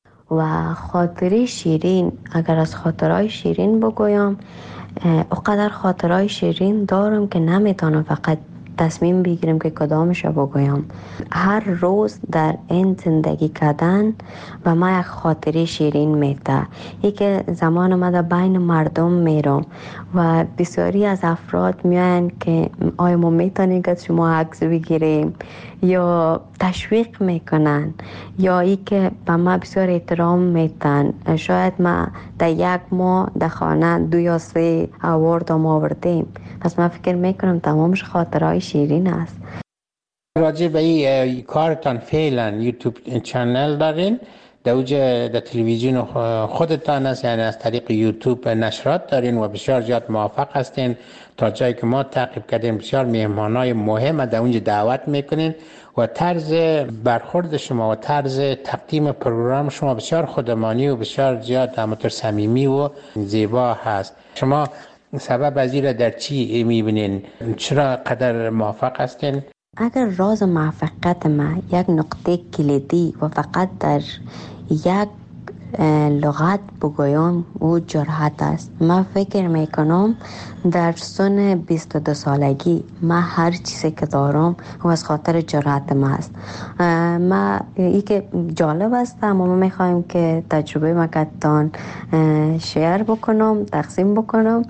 و خاطره شیرین، اگر از خاطرهای شیرین بگویم، اقدر خاطرهای شیرین دارم که نمیتونم فقط تصمیم بگیرم که کدامش رو بگویم. هر روز در این زندگی کردن و ما یک خاطره شیرین میده. یکی زمان ما در بین مردم میرم و بسیاری از افراد میان که آیا ما میتونیم که شما عکس بگیریم، یا تشویق میکنن، یا ای که به ما بسیار احترام میتن. شاید ما در یک ماه در خانه دو یا سه اوارد هم آوردیم. پس من فکر میکنم تمامش خاطرهای شیرین است. راجع به این کارتان فعلا یوتیوب چنل دارین؟ در اوجه در تلویزیون خودتان است، یعنی از طریق یوتیوب نشرات دارین و بسیار زیاد موفق هستین. تا جایی که ما تعقیب کردیم بسیار مهمانای مهم در اونجا دعوت میکنین و طرز برخورد شما و طرز تقدیم پروگرام شما بسیار خودمانی و بسیار زیاد همونطور صمیمی و زیبا هست. شما سبب از این را در چی میبینین؟ چرا قدر موفق هستین؟ اگر راز موفقیت ما یک نقطه کلیدی و فقط در یک لغت بگویم او جرأت است. من فکر میکنم در سن بیست و دو سالگی ما هر چیزی که دارم و از خاطر جرأت ما است. ما ای که جالب است، اما ما میخوایم که تجربه ما کتان شیر بکنم، تقسیم بکنم.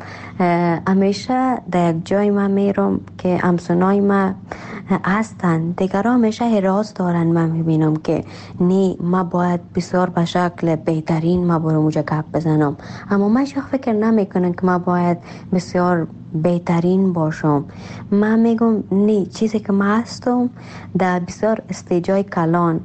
همیشه در یک جای ما میرم که همسنای ما هستن، دیگران همیشه حراس دارن. من میبینم که نی ما باید بسیار به شکل بهترین ما برو موجه گپ بزنم، اما من شخص فکر نمیکنم که ما باید بسیار بهترین باشم. من میگم نه، چیزی که من هستم در بسیار استیجای کلان.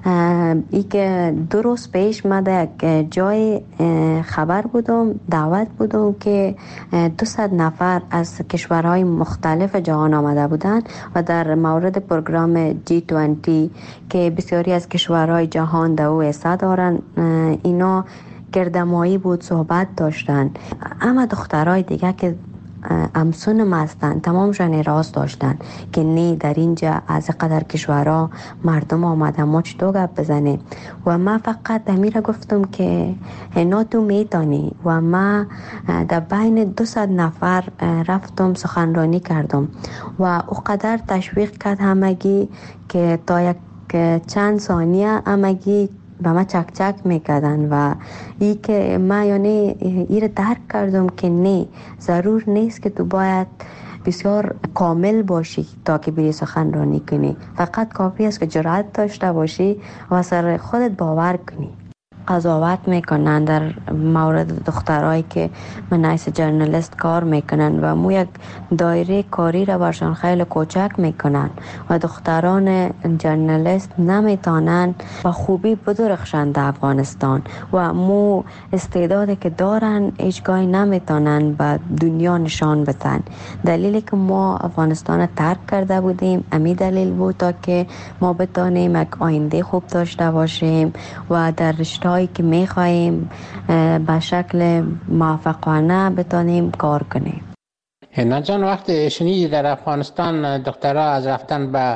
ای که دو روز پیش من در یک جای خبر بودم، دعوت بودم که دویست نفر از کشورهای مختلف جهان آمده بودند و در مورد پروگرام جی بیست که بسیاری از کشورهای جهان در او حصه دارن، اینا گردمایی بود، صحبت داشتن. اما دخترای دیگه که امسون ما هستن تمامشان اعتراض داشتن که نه، در اینجا از قدر کشورها مردم آمدن، ما چطور گپ بزنه؟ و من فقط امیره گفتم که نه تو میتانی. و من در بین دویست نفر رفتم سخنرانی کردم و او قدر تشویق کرد همگی که تا یک چند ثانیه همگی به ما چک چک میکردن و ای که من یعنی ای را درک کردم که نه، ضرور نیست که تو باید بسیار کامل باشی تا که بری سخنرانی کنی. فقط کافی است که جرأت داشته باشی و سر خودت باور کنی. قضاوت میکنن در مورد دخترایی که منایس جرنالیست کار میکنن و مو یک دایره کاری را برشان خیلی کوچک میکنن و دختران جرنالیست نمیتونن و خوبی بدرخشند در افغانستان و مو استعدادی که دارن هیچگاهی نمیتونن به دنیا نشان بدن. دلیلی که ما افغانستان ترک کرده بودیم امی دلیل بود تا که ما بتانیم یک آینده خوب داشته باشیم و در رشته‌هایی که میخواهیم به شکل موفقانه بتانیم کار کنیم. هنا جان، وقتی شنیدی در افغانستان دخترها از رفتن به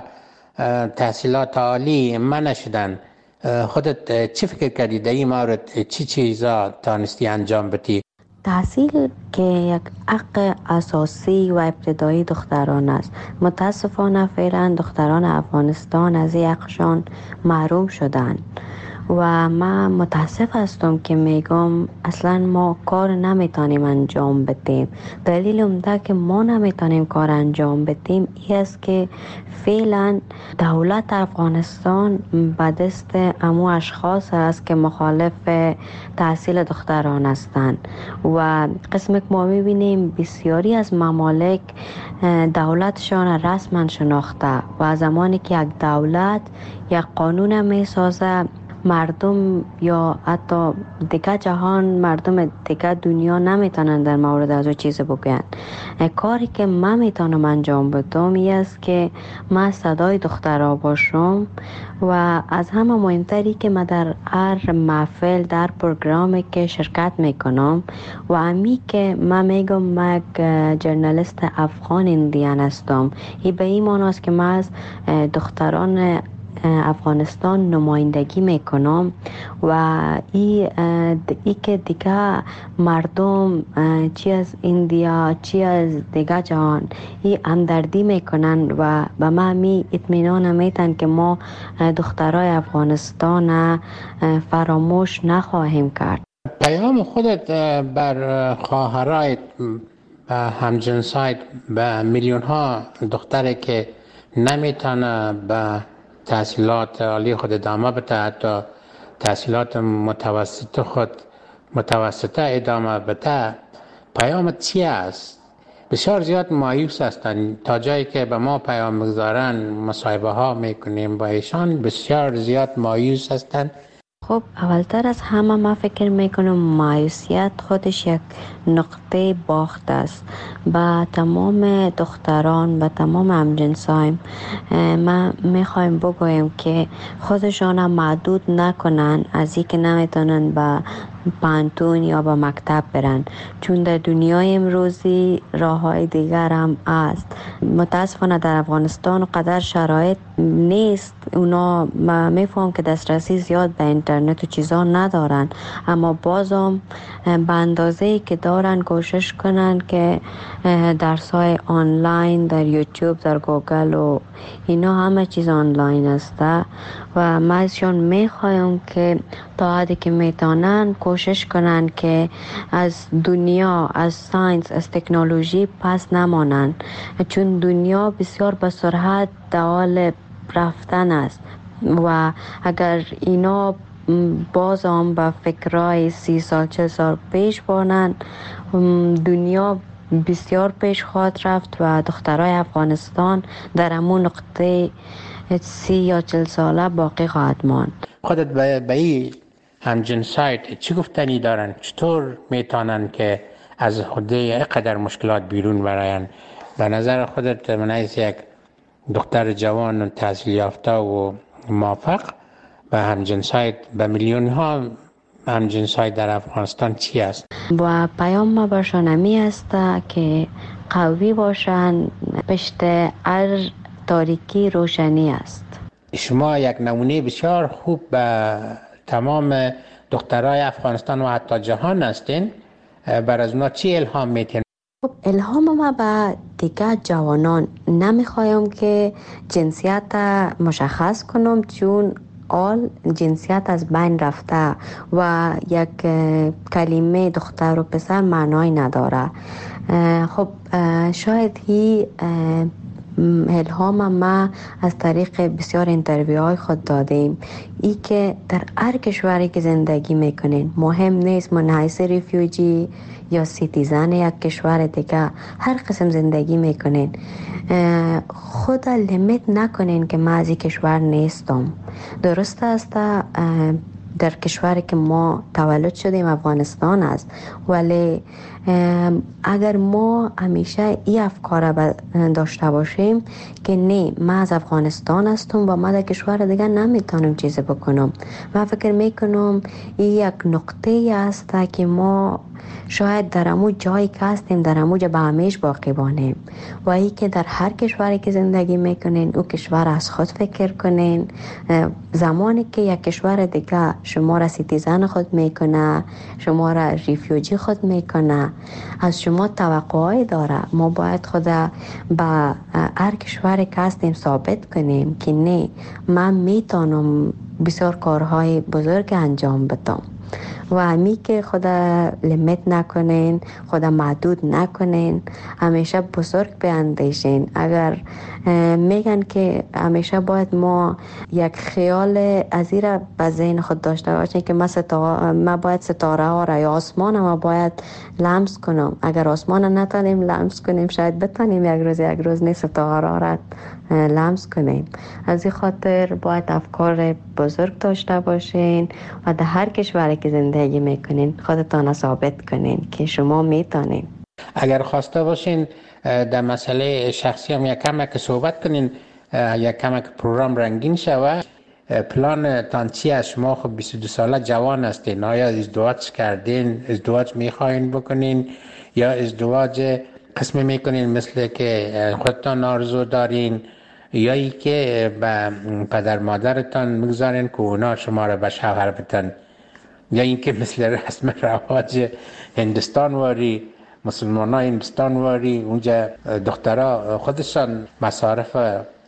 تحصیلات عالی منع شدن، خودت چی فکر کردی در این مورد؟ چی چیزا تانستی انجام بدی؟ تحصیل که یک حق اساسی و ابتدایی دختران است. متاسفانه فعلا دختران افغانستان از این حقشان محروم شدند و من متاسف هستم که میگم اصلا ما کار نمیتونیم انجام بدیم. دلیل عمده که ما نمیتونیم کار انجام بدیم این است که فعلا دولت افغانستان به دست امو اشخاص است که مخالف تحصیل دختران هستند و قسم که ما میبینیم بسیاری از ممالک دولتشان رسما شناخته و زمانی که یک دولت یک قانون میسازه، مردم یا حتی دیگه جهان، مردم دیگه دنیا نمیتونن در مورد از او چیز بگوین. کاری که من میتونم انجام بدم این است که من صدای دخترها باشم و از همه مهمتری که من در هر محفل، در پروگرامی که شرکت میکنم و امی که من میگم من یک جرنالیست افغان اندیان هستم، این به این معنی است که من از دختران افغانستان نمایندگی میکنم و ای, ای که دیگه مردم چی از اندیا چی از دیگه جهان ای همدردی میکنن و به ما می اطمینان میتن که ما دخترای افغانستان فراموش نخواهیم کرد. پیام خودت بر خواهرای همجنسای به میلیون ها دختری که نمیتونه به تحصیلات عالی خود ادامه بده، حتی تحصیلات متوسط خود متوسطه ادامه بده، پیامت چی است؟ بسیار زیاد مایوس هستند تا جایی که به ما پیام میگذارن، مصاحبه ها میکنیم با ایشان، بسیار زیاد مایوس هستند. خب اولتر از همه من فکر میکنم مایوسیت خودش یک نقطه باخت است. با تمام دختران و تمام همجنسایم ما میخوایم بگویم که خودشان محدود نکنن از این که نمیتونن با پانتون یا با مکتب برن، چون در دنیای امروزی راه های دیگر هم است. متاسفانه در افغانستان قدر شرایط نیست، اونا میفهم که دسترسی زیاد به اینترنت و چیزا ندارن، اما بازم به اندازه‌ای که دارن کوشش کنن که درس‌های آنلاین در یوتیوب، در گوگل و اینا همه چیز آنلاین است و ما ازشون میخوایم که تا حدی که میتونن کوشش کنن که از دنیا، از ساینس، از تکنولوژی پس نمانن، چون دنیا بسیار به سرعت در حال رفتن است و اگر اینا باز هم با فکرهای سی سال چل سال پیش بانن، دنیا بسیار پیش خواهد رفت و دخترای افغانستان در همون نقطه سی یا چل ساله باقی خواهد ماند. خودت به این همجنسایت چی گفتنی دارن؟ چطور میتونن که از خوده قدر مشکلات بیرون براین؟ به نظر خودت من از یک دختر جوان تحصیل یافته و موفق به همجنسایت، به میلیون ها همجنسایت در افغانستان چی است؟ و پیام ما برشان همی است که قوی باشن، پشت هر تاریکی روشنی است. شما یک نمونه بسیار خوب به تمام دخترای افغانستان و حتی جهان هستین. بر از اونا چی الهام میتین؟ خب الهام ما به دیگه جوانان نمیخوایم که جنسیت مشخص کنم، چون آل جنسیت از بین رفته و یک کلمه دختر و پسر معنای نداره. خب شاید هی الهام ما از طریق بسیار انترویوهای خود دادیم. ای که در هر کشوری که زندگی میکنین، مهم نیست من حیث ریفیوجی یا سیتیزن یک کشور دیگه، هر قسم زندگی میکنین، خود لیمیت نکنین که من از این کشور نیستم. درست است در کشوری که ما تولد شدیم افغانستان است، ولی اگر ما همیشه این افکار داشته باشیم که نه من از افغانستان هستم و من در کشور دیگه نمیتونم چیزی بکنم، من فکر میکنم این یک نقطه است که ما شاید در امو جایی که هستیم در امو جا به همیش باقی بانیم. و ای که در هر کشوری که زندگی میکنین او کشور از خود فکر کنین. زمانی که یک کشور دیگه شما را سیتیزن خود میکنه، شما را ریفیوجی خود میکنه، از شما توقعی داره، ما باید خود به هر کشوری که هستیم ثابت کنیم که نه من میتونم بسیار کارهای بزرگ انجام بدم. و همی که خدا لیمیت نکنین، خدا محدود نکنین، همیشه بزرگ بیندیشین. اگر میگن که همیشه باید ما یک خیال از این را به ذهن خود داشته باشیم که ما, ستا... ما باید ستاره ها را یا آسمان ما باید لمس کنم. اگر آسمان نتانیم لمس کنیم شاید بتانیم یک روز یک روز نیست ستاره ها را لمس کنیم. از این خاطر باید افکار بزرگ داشته باشین و در هر کشوری که زندگی میکنین خودتان ثابت کنین که شما میتونین. اگر خواسته باشین در مسئله شخصی هم یک کم که صحبت کنین، یک کم که پروگرام رنگین شوه، پلان تانچی از شما خب بیست و دو ساله جوان هستین، آیا ازدواج کردین، ازدواج میخواین بکنین یا ازدواج قسمی میکنین مثل که خودتان آرزو دارین، یا ای که به پدر مادرتان میگذارین که اونا شما را به شوهر بدن، یا این که مثل رسم رواج هندستان واری، مسلمان ها هندستان واری اونجا دخترها خودشان مصارف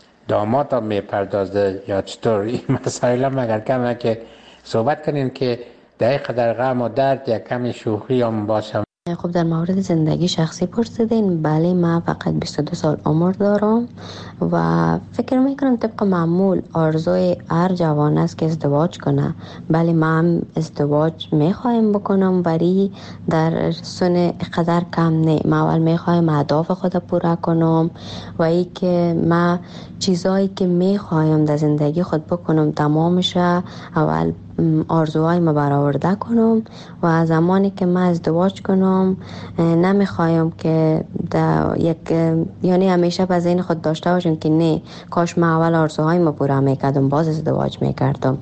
داماد ها میپردازده یا چطور؟ این مسائل هم اگر کمه که صحبت کنین که دقیقه در غم و درد یا کمی شوخی هم باشم. خب در مورد زندگی شخصی پرسیدین. بله من فقط بیست و دو سال عمر دارم و فکر میکنم طبق معمول آرزوی هر جوان است که ازدواج کنه. بله من ازدواج میخوایم بکنم ولی در سن قدر کم نه. من اول میخوایم اهداف خود پورا کنم و ای که من چیزایی که میخوایم در زندگی خود بکنم تمامش اول آرزوهای ما برآورده کنم و زمانی که من ازدواج کنم نمیخوایم که در یک یعنی همیشه به ذهن خود داشته باشم که نه کاش من اول آرزوهای ما پورا میکردم باز ازدواج میکردم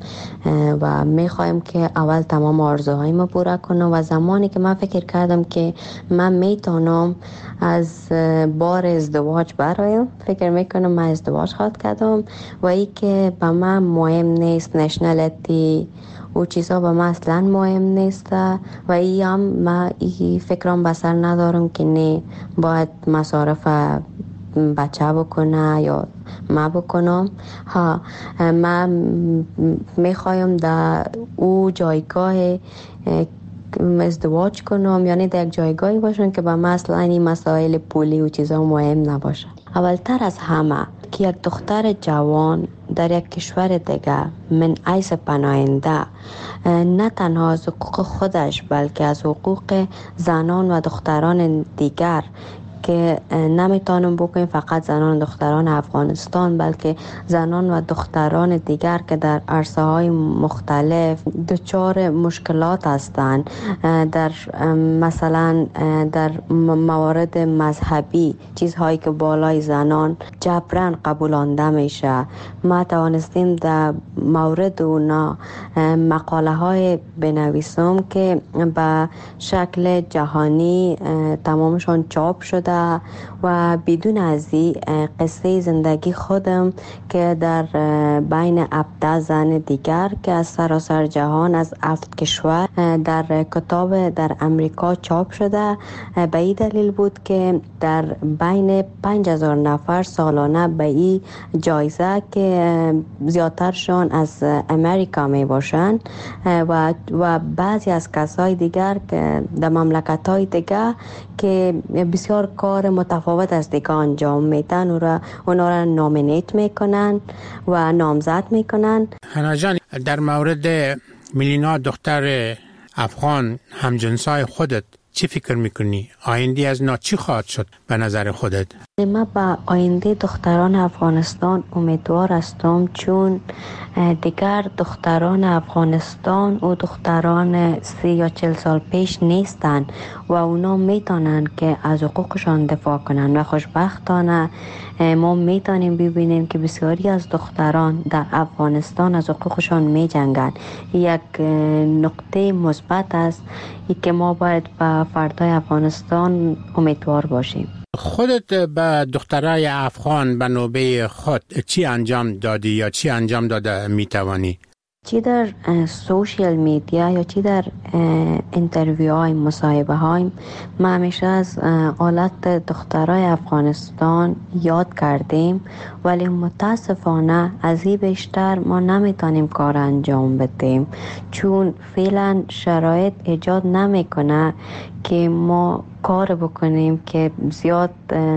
و میخوایم که اول تمام آرزوهای ما پورا کنم و زمانی که من فکر کردم که من میتونم از بار ازدواج برایم فکر میکنم من ازدواج خواهد کردم و ای که به من مهم نیست نشنالیتی و چیزا به من اصلا مهم نیست و ای هم من ای فکرم بسر ندارم که نه باید مصارف بچه بکنه یا ما بکنم. ها من میخوایم در او جایگاه ازدواج کنم یعنی در یک جایگاهی باشم که به من اصلا این مسائل پولی و چیزا مهم نباشه. اولتر از همه که یک دختر جوان در یک کشور دیگه من حیث پناهنده نه تنها از حقوق خودش بلکه از حقوق زنان و دختران دیگر که نمیتونم بکنیم فقط زنان و دختران افغانستان بلکه زنان و دختران دیگر که در عرصه های مختلف دچار مشکلات هستند در مثلا در موارد مذهبی چیزهایی که بالای زنان جبران قبولانده میشه. ما توانستیم در مورد اونا مقاله های بنویسم که به شکل جهانی تمامشان چاپ شده و بدون از این قصه زندگی خودم که در بین هفده زن دیگر که از سراسر جهان از هفت کشور در کتاب در امریکا چاپ شده به این دلیل بود که در بین پنج هزار نفر سالانه به این جایزه که زیادترشان از امریکا می باشند و, و بعضی از کسای دیگر که در مملکت های دیگر که بسیار کار متفاوت از دیگه انجام میدن و را اونا را نامینیت میکنن و نامزد میکنن. حنا جان، در مورد میلینا دختر افغان همجنسای خودت چی فکر میکنی؟ آینده از نا چی خواهد شد به نظر خودت؟ ما با آینده دختران افغانستان امیدوار هستم، چون دیگر دختران افغانستان و دختران سی یا چل سال پیش نیستن و اونا میتونن که از حقوقشان دفاع کنن و خوشبختانه ما میتونیم ببینیم که بسیاری از دختران در افغانستان از حقوقشان میجنگن. یک نقطه مثبت است که ما باید به فردای افغانستان امیدوار باشیم. خودت به دخترای افغان به نوبه خود چی انجام دادی یا چی انجام داده میتوانی؟ چی در سوشیل میدیا یا چی در انترویو های مصاحبه های ما همیشه از حالت دخترای افغانستان یاد کردیم، ولی متاسفانه از این بیشتر ما نمیتونیم کار انجام بدیم، چون فعلا شرایط ایجاد نمیکنه که ما کار بکنیم که زیاد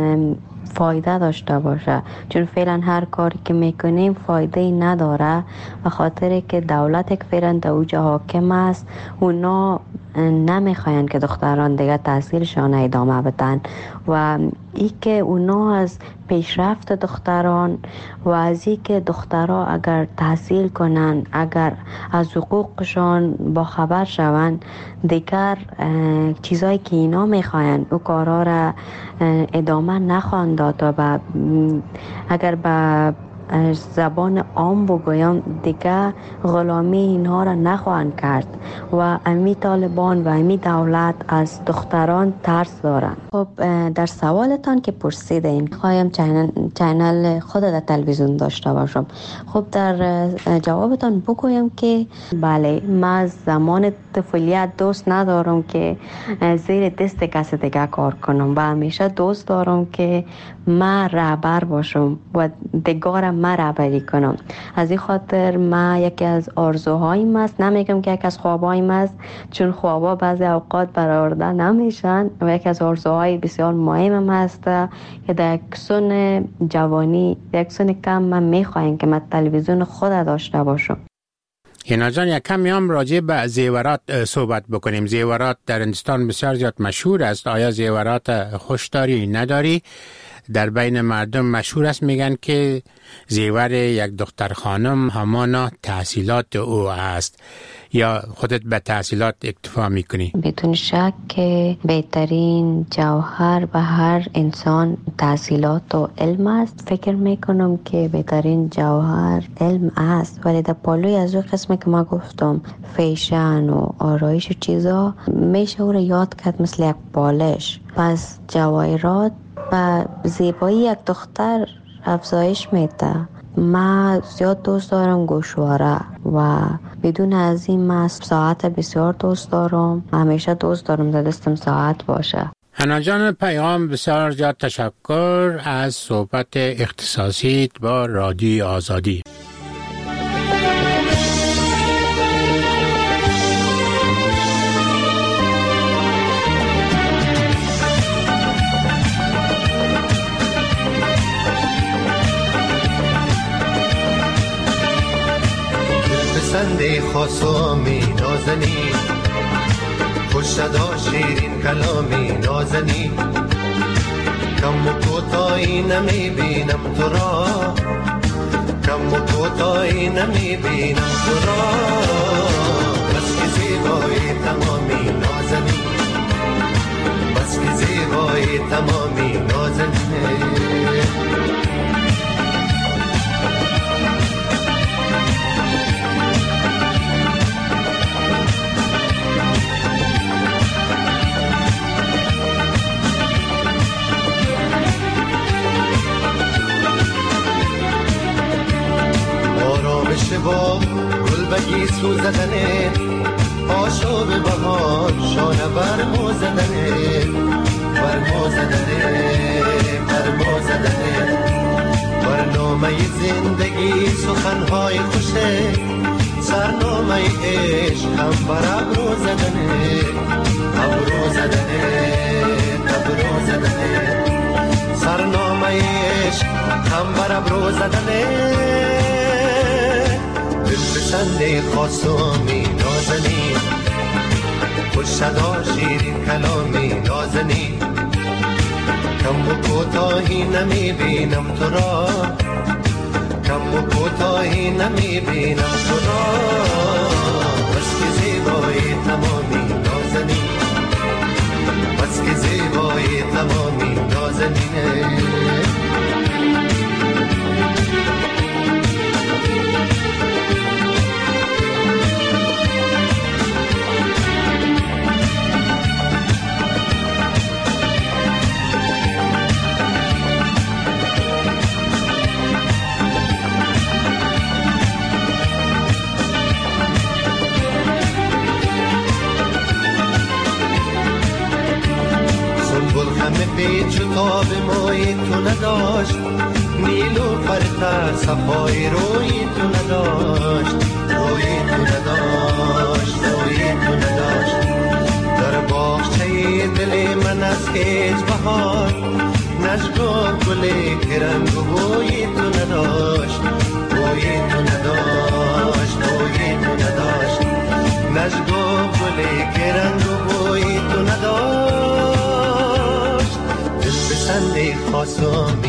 فایده داشته باشه، چون فعلا هر کاری که میکنیم فایده ای نداره، به خاطر که دولت که فعلا در اوج حاکم است اونا نمیخواین که دختران دیگه تحصیلشان ادامه بدن و ای که اونا از پیشرفت دختران و از ای که دخترها اگر تحصیل کنن، اگر از حقوقشان با خبر شون، دیگر چیزایی که اینا میخواین او کارها را ادامه نخواهند داد و اگر به زبان عام بگویم دیگه غلامی اینها را نخواهند کرد و امی طالبان و امی دولت از دختران ترس دارند. خب در سوالتان که پرسیدین خواهیم چینل, چینل خود در تلویزیون داشته باشم. خب در جوابتان بگویم که بله، من زمان طفولیت دوست ندارم که زیر دست کسی دیگه کار کنم و همیشه دوست دارم که من رهبر باشم و دیگرم من رهبری کنم. از این خاطر من یکی از آرزوهایم است، نمیگم که یکی از خوابهایم است چون خوابا بعضی اوقات برآورده نمیشن، و یکی از آرزوهای بسیار مهمم است که در یک سن جوانی، در یک سن کم من میخوایم که من تلویزیون خود داشته باشم. حنا جان، یک کمی هم راجع به زیورات صحبت بکنیم. زیورات در هندوستان بسیار زیاد مشهور است. آیا زیورات خوش داری نداری؟ در بین مردم مشهور است، میگن که زیور یک دختر خانم همانا تحصیلات او است. یا خودت به تحصیلات اکتفا میکنی؟ بدون شک که بهترین جوهر به هر انسان تحصیلات و علم است. فکر میکنم که بهترین جوهر علم است، ولی در پالوی از اون قسم که ما گفتم فیشن و آرایش و چیزا میشه او را یاد کرد مثل یک بالش. پس جواهرات و زیبایی یک دختر افزایش میده. من زیاد دوست دارم گوشواره و بدون از این من ساعت بسیار دوست دارم. همیشه دوست دارم در دستم ساعت باشه. حنا جان، پیام بسیار زیاد تشکر از صحبت اختصاصی با رادیو آزادی. سنده خاصامی نازنی، خوش صدا شیرین کلامی نازنی، کم و کوتاهی نمی بینم تو را، کم و کوتاهی نمی بینم تو را، بس که زیبایی تمامی نازنی، بس که زیبایی تمامی نازنی. با گل بگی سوزدنه، آشاب بهار شانه برمو زدنه، برمو زدنه، برمو زدنه. برنامه زندگی سخنهای خوشه، سرنامه عشق هم بر ابرو زدنه، ابرو زدنه، ابرو زدنه. برنامه عشق هم بر ابرو زدنه دل بسنده خاصومی نازنی خوش صدا شیرین کلامی نازنی کم و کوتاهی نمی بینم تو را کم و کوتاهی نمی بینم تو را بس که زیبایی تمامی نازنی بس که زیبایی تمامی نازنینه پیچ و تاب موی تو نداشت نیلوفر تر صفای روی تو نداشت روی تو نداشت روی تو نداشت در باغچه دل من از هیچ بهار نشگاه گلی که رنگ و بوی تو نداشت بوی تو نداشت بوی تو نداشت نشگاه گلی که رنگ و بوی تو نداشت سنده خاصم